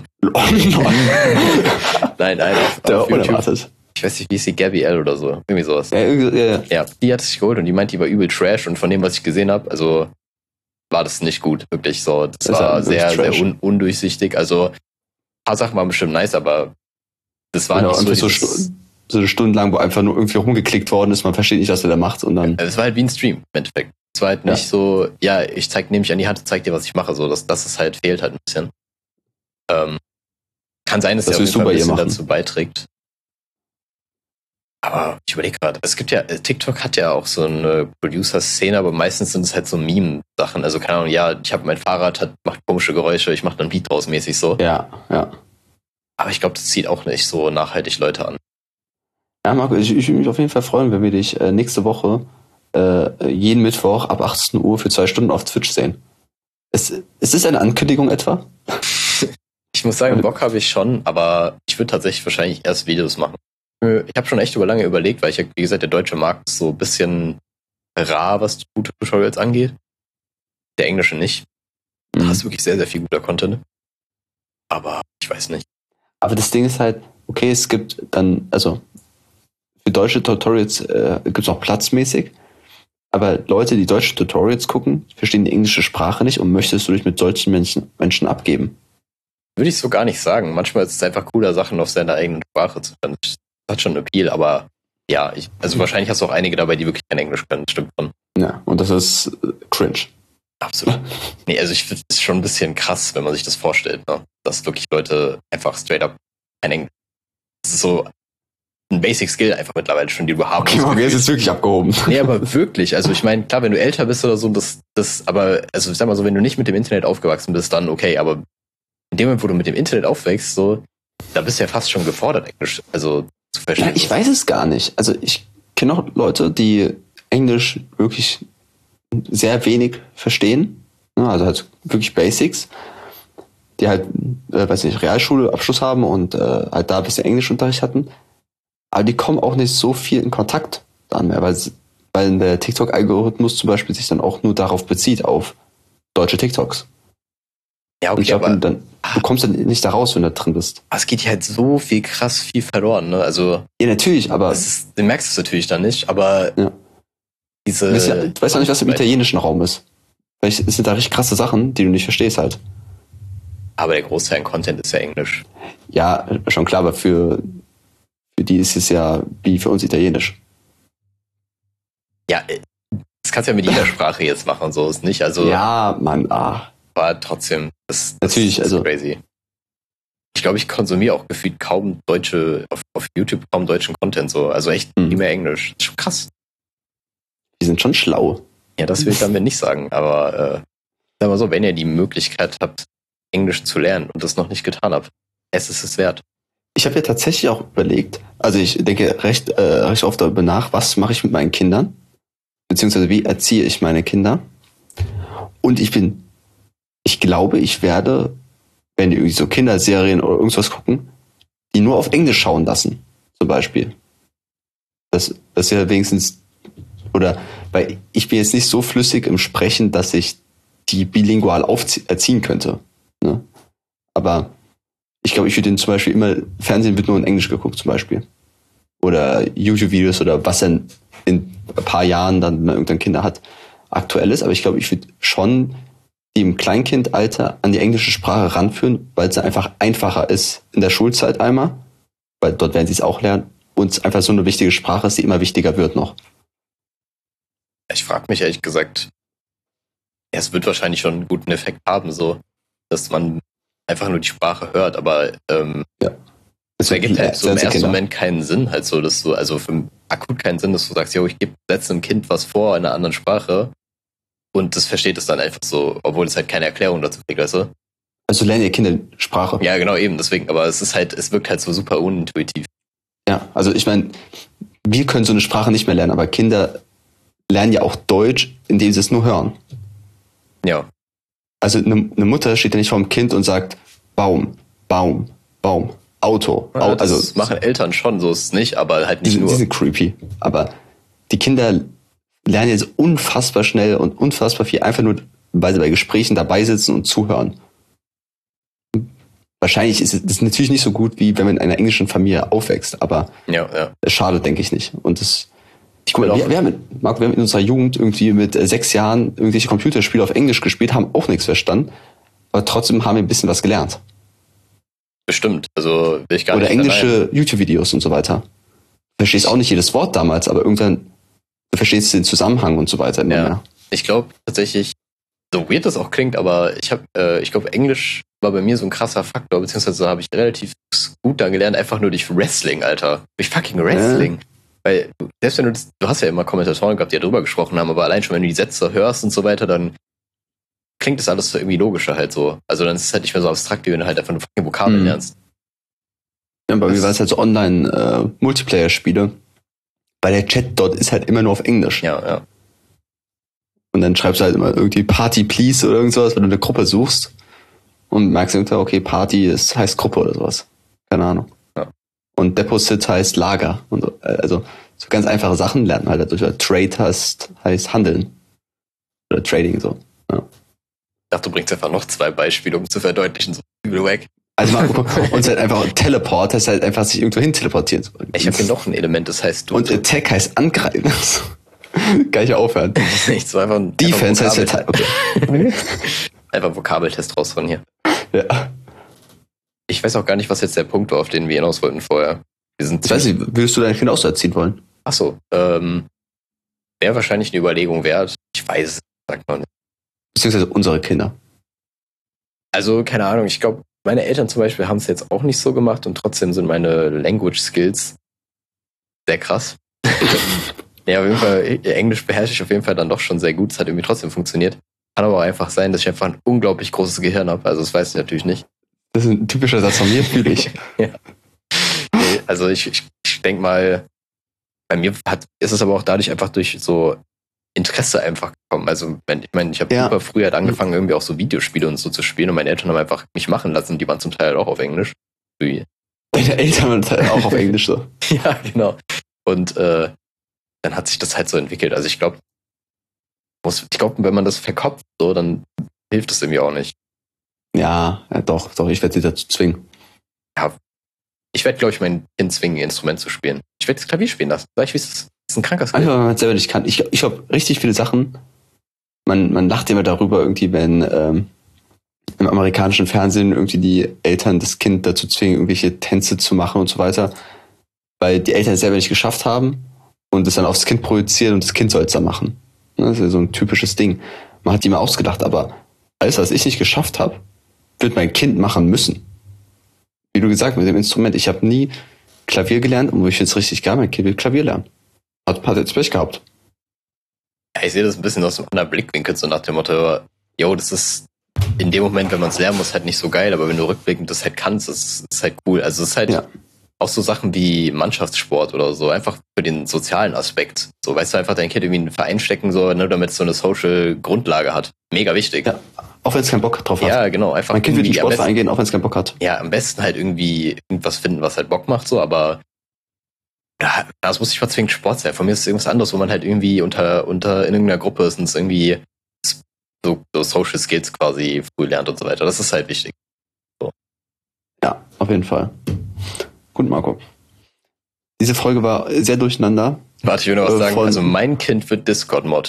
nein, nein, auf, Der auf war YouTube. unerwartet. Ich weiß nicht, wie ist die, Gabby L oder so. Irgendwie sowas. Ja, irgendwie, ja, ja. Ja, die hat sich geholt und die meint, die war übel Trash und von dem, was ich gesehen habe, also war das nicht gut, wirklich so. Das, Das ist war halt wirklich sehr, sehr Trash. un undurchsichtig. Also ein paar Sachen waren bestimmt nice, aber das war Genau, nicht so, einfach so, dieses, Stu- so eine Stunde lang, wo einfach nur irgendwie rumgeklickt worden ist, man versteht nicht, was er da macht und dann. es war halt wie ein Stream im Endeffekt. Es war halt Ja. nicht so, ja, ich zeig, nehme mich an die Hand, zeig dir, was ich mache. So, das, das ist halt, fehlt halt ein bisschen. Ähm, kann sein, dass Das der auf willst jeden du Fall ein bei ihr bisschen machen. dazu beiträgt. Aber ich überlege gerade, es gibt ja, TikTok hat ja auch so eine Producer-Szene, aber meistens sind es halt so Meme-Sachen. Also keine Ahnung, ja, ich habe mein Fahrrad, hat, macht komische Geräusche, ich mache dann Beat draus mäßig so. Ja, ja. Aber ich glaube, das zieht auch nicht so nachhaltig Leute an. Ja, Marco, ich, ich würde mich auf jeden Fall freuen, wenn wir dich äh, nächste Woche äh, jeden Mittwoch ab achtzehn Uhr für zwei Stunden auf Twitch sehen. Ist, ist das eine Ankündigung etwa? Ich muss sagen, Bock habe ich schon, aber ich würde tatsächlich wahrscheinlich erst Videos machen. Ich habe schon echt über lange überlegt, weil ich, wie gesagt, der deutsche Markt ist so ein bisschen rar, was gute Tutorials angeht. Der englische nicht. Da hast du wirklich sehr, sehr viel guter Content. Aber ich weiß nicht. Aber das Ding ist halt, okay, es gibt dann, also für deutsche Tutorials äh, gibt es auch platzmäßig, aber Leute, die deutsche Tutorials gucken, verstehen die englische Sprache nicht und möchtest du dich mit solchen Menschen, Menschen abgeben? Würde ich so gar nicht sagen. Manchmal ist es einfach cooler, Sachen auf seiner eigenen Sprache zu können. Das hat schon Appeal, aber ja, ich, also wahrscheinlich hast du auch einige dabei, die wirklich kein Englisch können. Das stimmt schon. Ja, und das ist äh, cringe. Absolut. Nee, also ich finde es schon ein bisschen krass, wenn man sich das vorstellt, ne? Dass wirklich Leute einfach straight up kein Englisch. Das ist so ein Basic Skill einfach mittlerweile schon, die du haben Okay, musst. okay, jetzt ist wirklich abgehoben. Nee, aber wirklich. Also ich meine, klar, wenn du älter bist oder so, das, das, aber, also ich sag mal so, wenn du nicht mit dem Internet aufgewachsen bist, dann okay, aber in dem Moment, wo du mit dem Internet aufwächst, so, da bist du ja fast schon gefordert, Englisch, also zu verstehen. Ja, ich weiß es gar nicht. Also ich kenne auch Leute, die Englisch wirklich sehr wenig verstehen. Ne, also halt wirklich Basics. Die halt, äh, weiß nicht, Realschulabschluss haben und äh, halt da ein bisschen Englischunterricht hatten. Aber die kommen auch nicht so viel in Kontakt dann mehr, weil, sie- weil der TikTok-Algorithmus zum Beispiel sich dann auch nur darauf bezieht, auf deutsche TikToks. Ja, Und ich okay, glaube, aber dann, du kommst dann nicht da raus, wenn du da drin bist. es geht hier halt so viel krass viel verloren, ne? Also, Ja, natürlich, aber das ist, du merkst es natürlich dann nicht, aber Ja. diese. du weißt ja, du weißt ja nicht, was im italienischen Raum ist. Vielleicht sind da richtig krasse Sachen, die du nicht verstehst halt. Aber der Großteil an Content ist ja Englisch. Ja, schon klar, aber für Für die ist es ja wie für uns Italienisch. Ja, das kannst du ja mit jeder Sprache jetzt machen, so ist nicht. Also ja, Mann, ah. Aber trotzdem, das, das Natürlich, ist also crazy. Ich glaube, ich konsumiere auch gefühlt kaum deutsche, auf, auf YouTube kaum deutschen Content so. Also echt Mhm. nie mehr Englisch. Das ist schon krass. die sind schon schlau. Ja, das will ich damit nicht sagen, aber äh, sag mal so, wenn ihr die Möglichkeit habt, Englisch zu lernen und das noch nicht getan habt, es ist es wert. Ich habe ja tatsächlich auch überlegt, also ich denke recht, äh, recht oft darüber nach, was mache ich mit meinen Kindern, beziehungsweise wie erziehe ich meine Kinder. Und ich bin, ich glaube, ich werde, wenn die irgendwie so Kinderserien oder irgendwas gucken, die nur auf Englisch schauen lassen, zum Beispiel. Das, das ist ja wenigstens, oder, weil ich bin jetzt nicht so flüssig im Sprechen, dass ich die bilingual aufzie- erziehen könnte. Ne? Aber ich glaube, ich würde den zum Beispiel immer, Fernsehen wird nur in Englisch geguckt zum Beispiel. Oder YouTube-Videos oder was dann in ein paar Jahren dann, wenn man irgendein Kinder hat, aktuell ist. Aber ich glaube, ich würde schon die im Kleinkindalter an die englische Sprache ranführen, weil es einfach einfacher ist in der Schulzeit einmal, weil dort werden sie es auch lernen und es einfach so eine wichtige Sprache ist, die immer wichtiger wird noch. Ich frage mich ehrlich gesagt, ja, es wird wahrscheinlich schon einen guten Effekt haben, so, dass man einfach nur die Sprache hört, aber ähm, Ja. es ergibt halt so im ersten Kinder. Moment keinen Sinn, halt so, dass du, also für akut keinen Sinn, dass du sagst, jo, ich gebe setze einem Kind was vor in einer anderen Sprache und das versteht es dann einfach so, obwohl es halt keine Erklärung dazu kriegt, weißt du? Also lernen ihr Kinder Sprache. Ja, genau, eben, deswegen, aber es ist halt, es wirkt halt so super unintuitiv. Ja, also ich meine, wir können so eine Sprache nicht mehr lernen, aber Kinder lernen ja auch Deutsch, indem sie es nur hören. Ja, Also eine, eine Mutter steht ja nicht vor dem Kind und sagt Baum, Baum, Baum, Auto. ja Au- das also machen Eltern schon, so ist es nicht, aber halt die, nicht sind- nur. die sind creepy. Aber die Kinder lernen jetzt unfassbar schnell und unfassbar viel, einfach nur, weil sie bei Gesprächen dabei sitzen und zuhören. Wahrscheinlich ist es das ist natürlich nicht so gut, wie wenn man in einer englischen Familie aufwächst, aber Ja, ja. es schadet, denke ich nicht. Und das, Ich guck bin mal, auch- wir, wir, haben mit, Marco, wir haben in unserer Jugend irgendwie mit äh, sechs Jahren irgendwelche Computerspiele auf Englisch gespielt, haben auch nichts verstanden, aber trotzdem haben wir ein bisschen was gelernt. Bestimmt, also will ich gar Oder nicht verneinen. englische YouTube-Videos und so weiter. Du verstehst auch nicht jedes Wort damals, aber irgendwann du verstehst den Zusammenhang und so weiter immer Ja. mehr. Ich glaube tatsächlich, so weird das auch klingt, aber ich habe, äh, ich glaube, Englisch war bei mir so ein krasser Faktor, beziehungsweise habe ich relativ gut da gelernt, einfach nur durch Wrestling, Alter. Durch fucking Wrestling. Weil, du- selbst wenn du das, du hast ja immer Kommentatoren gehabt, die ja drüber gesprochen haben, aber allein schon, wenn du die Sätze hörst und so weiter, dann klingt das alles so irgendwie logischer halt so. Also dann ist es halt nicht mehr so abstrakt, wie wenn du halt einfach nur fucking Vokabeln Mhm. lernst. Ja, bei mir Das- war es halt so Online-Multiplayer-Spiele, weil der Chat dort ist halt immer nur auf Englisch. Ja, ja. Und dann schreibst du halt immer irgendwie Party Please oder irgend sowas, wenn du eine Gruppe suchst und merkst irgendwann, okay, Party ist, heißt Gruppe oder sowas. Keine Ahnung. Ja. Und Deposit heißt Lager. Und so. Also so ganz einfache Sachen lernt man halt dadurch. Weil Trade heißt, heißt Handeln. Oder Trading so. Ich dachte, du bringst einfach noch zwei Beispiele, um zu verdeutlichen, so übel weg. Also mal, und es halt einfach Teleport heißt halt einfach sich irgendwo hin teleportieren zu wollen. Ich habe hier noch ein Element, das heißt du. Und Attack heißt angreifen. Kann ich aufhören. nicht so einfach ein Defense heißt einfach Verteidigung. Vokabel- Okay. einfach Vokabeltest raus von hier. Ja. Ich weiß auch gar nicht, was jetzt der Punkt war, auf den wir hinaus wollten vorher. Wir sind Ich weiß nicht, würdest du dein Kind auch so erziehen wollen? Achso, ähm, wäre wahrscheinlich eine Überlegung wert. Ich weiß es, sagt man nicht. Beziehungsweise unsere Kinder. Also, keine Ahnung, ich glaube, meine Eltern zum Beispiel haben es jetzt auch nicht so gemacht und trotzdem sind meine Language Skills sehr krass. Ja, auf jeden Fall, Englisch beherrsche ich auf jeden Fall dann doch schon sehr gut. Es hat irgendwie trotzdem funktioniert. Kann aber auch einfach sein, dass ich einfach ein unglaublich großes Gehirn habe. Also, das weiß ich natürlich nicht. Das ist ein typischer Satz von mir, fühle ich. Nee, also, ich, ich, ich denke mal, bei mir hat, ist es aber auch dadurch einfach durch so Interesse einfach gekommen. Also, wenn, ich meine, ich habe Ja. super früh halt angefangen, irgendwie auch so Videospiele und so zu spielen und meine Eltern haben einfach mich machen lassen. Die waren zum Teil auch auf Englisch. Wie- Deine Eltern waren halt auch auf Englisch so. Ja, genau. Und äh, dann hat sich das halt so entwickelt. Also ich glaube, ich glaube, wenn man das verkopft, so, dann hilft es irgendwie auch nicht. Ja, ja, doch, doch, ich werde sie dazu zwingen. Ich werde, glaube ich, mein Kind zwingen, ein Instrument zu spielen. Ich werde das Klavier spielen lassen. Sag ich, wie es ist. Das ist ein kranker Skill. Einfach, weil man es selber nicht kann. Ich, ich glaube, richtig viele Sachen, man, man lacht immer darüber irgendwie, wenn ähm, im amerikanischen Fernsehen irgendwie die Eltern das Kind dazu zwingen, irgendwelche Tänze zu machen und so weiter. weil die Eltern es selber nicht geschafft haben und es dann aufs Kind projizieren und das Kind soll es dann machen. Das ist ja so ein typisches Ding. Man hat die mal ausgedacht, aber alles, was ich nicht geschafft habe, wird mein Kind machen müssen. Wie du gesagt, mit dem Instrument. Ich habe nie Klavier gelernt und wo ich jetzt richtig gar mein Kind will Klavier lernen. Hat, hat jetzt Pech gehabt. Ja, ich sehe das ein bisschen aus einem anderen Blickwinkel, so nach dem Motto, yo, das ist in dem Moment, wenn man es lernen muss, halt nicht so geil, aber wenn du rückblickend das halt kannst, das ist halt cool. Also es ist halt Ja. auch so Sachen wie Mannschaftssport oder so, einfach für den sozialen Aspekt. So, weißt du, einfach dein Kind irgendwie in einen Verein stecken, so, ne, damit es so eine Social Grundlage hat. Mega wichtig. Ja. Auch wenn es keinen Bock drauf hat. Ja, genau. Einfach Mein Kind wird in den irgendwie am Sportverein besten, gehen, auch wenn es keinen Bock hat. ja, am besten halt irgendwie irgendwas finden, was halt Bock macht, so, aber ja, das muss nicht mal zwingend Sport sein. Von mir ist es irgendwas anderes, wo man halt irgendwie unter, unter in irgendeiner Gruppe ist und es irgendwie so, so Social Skills quasi früh lernt und so weiter. Das ist halt wichtig. Ja, auf jeden Fall. Gut, Marco. Diese Folge war sehr durcheinander. Warte, ich will noch was Äh, sagen. von- Also mein Kind wird Discord-Mod.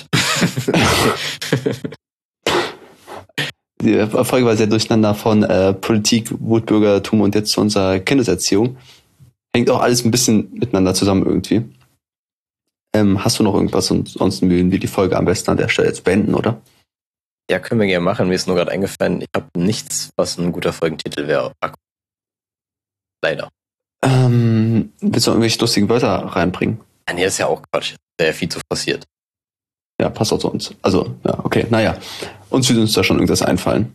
Die Folge war sehr durcheinander von äh, Politik, Wutbürgertum und jetzt zu unserer Kindeserziehung. Hängt auch alles ein bisschen miteinander zusammen irgendwie. Ähm, hast du noch irgendwas und sonst würden wir die Folge am besten an der Stelle jetzt beenden, oder? Ja, können wir gerne machen. Mir ist nur gerade eingefallen, ich habe nichts, was ein guter Folgentitel wäre. Leider. Ähm, willst du noch irgendwelche lustigen Wörter reinbringen? Ah, nee, das ist ja auch Quatsch. Wäre ja viel zu forciert. Ja, passt auch zu uns. Also, ja, okay, naja. Uns würde uns da schon irgendwas einfallen.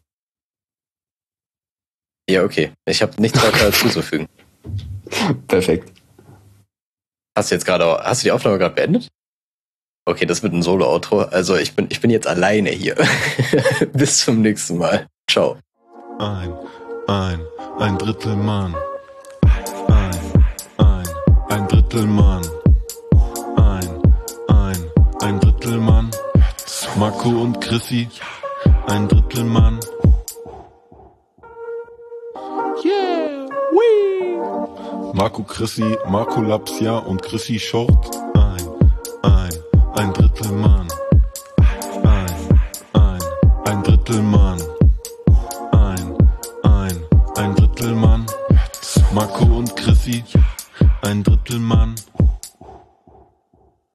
Ja, okay. Ich habe nichts weiter zuzufügen. Perfekt. Hast du jetzt gerade, hast du die Aufnahme gerade beendet? Okay, das wird ein Solo-Outro. Also ich bin, ich bin jetzt alleine hier. Bis zum nächsten Mal. Ciao. Ein, ein, ein Drittel Mann. Ein, ein, ein Drittel Mann. Ein, ein, ein Drittel Mann. Marco und Chrissy. Ein Drittel Mann. Yeah, wee. Marco Chrissy, Marco Lapsia und Chrissy Short. Ein, ein, ein Drittel Mann. Ein, ein, ein Drittel Mann. Ein, ein, ein Drittel Mann. Marco und Chrissy, ein Drittel Mann.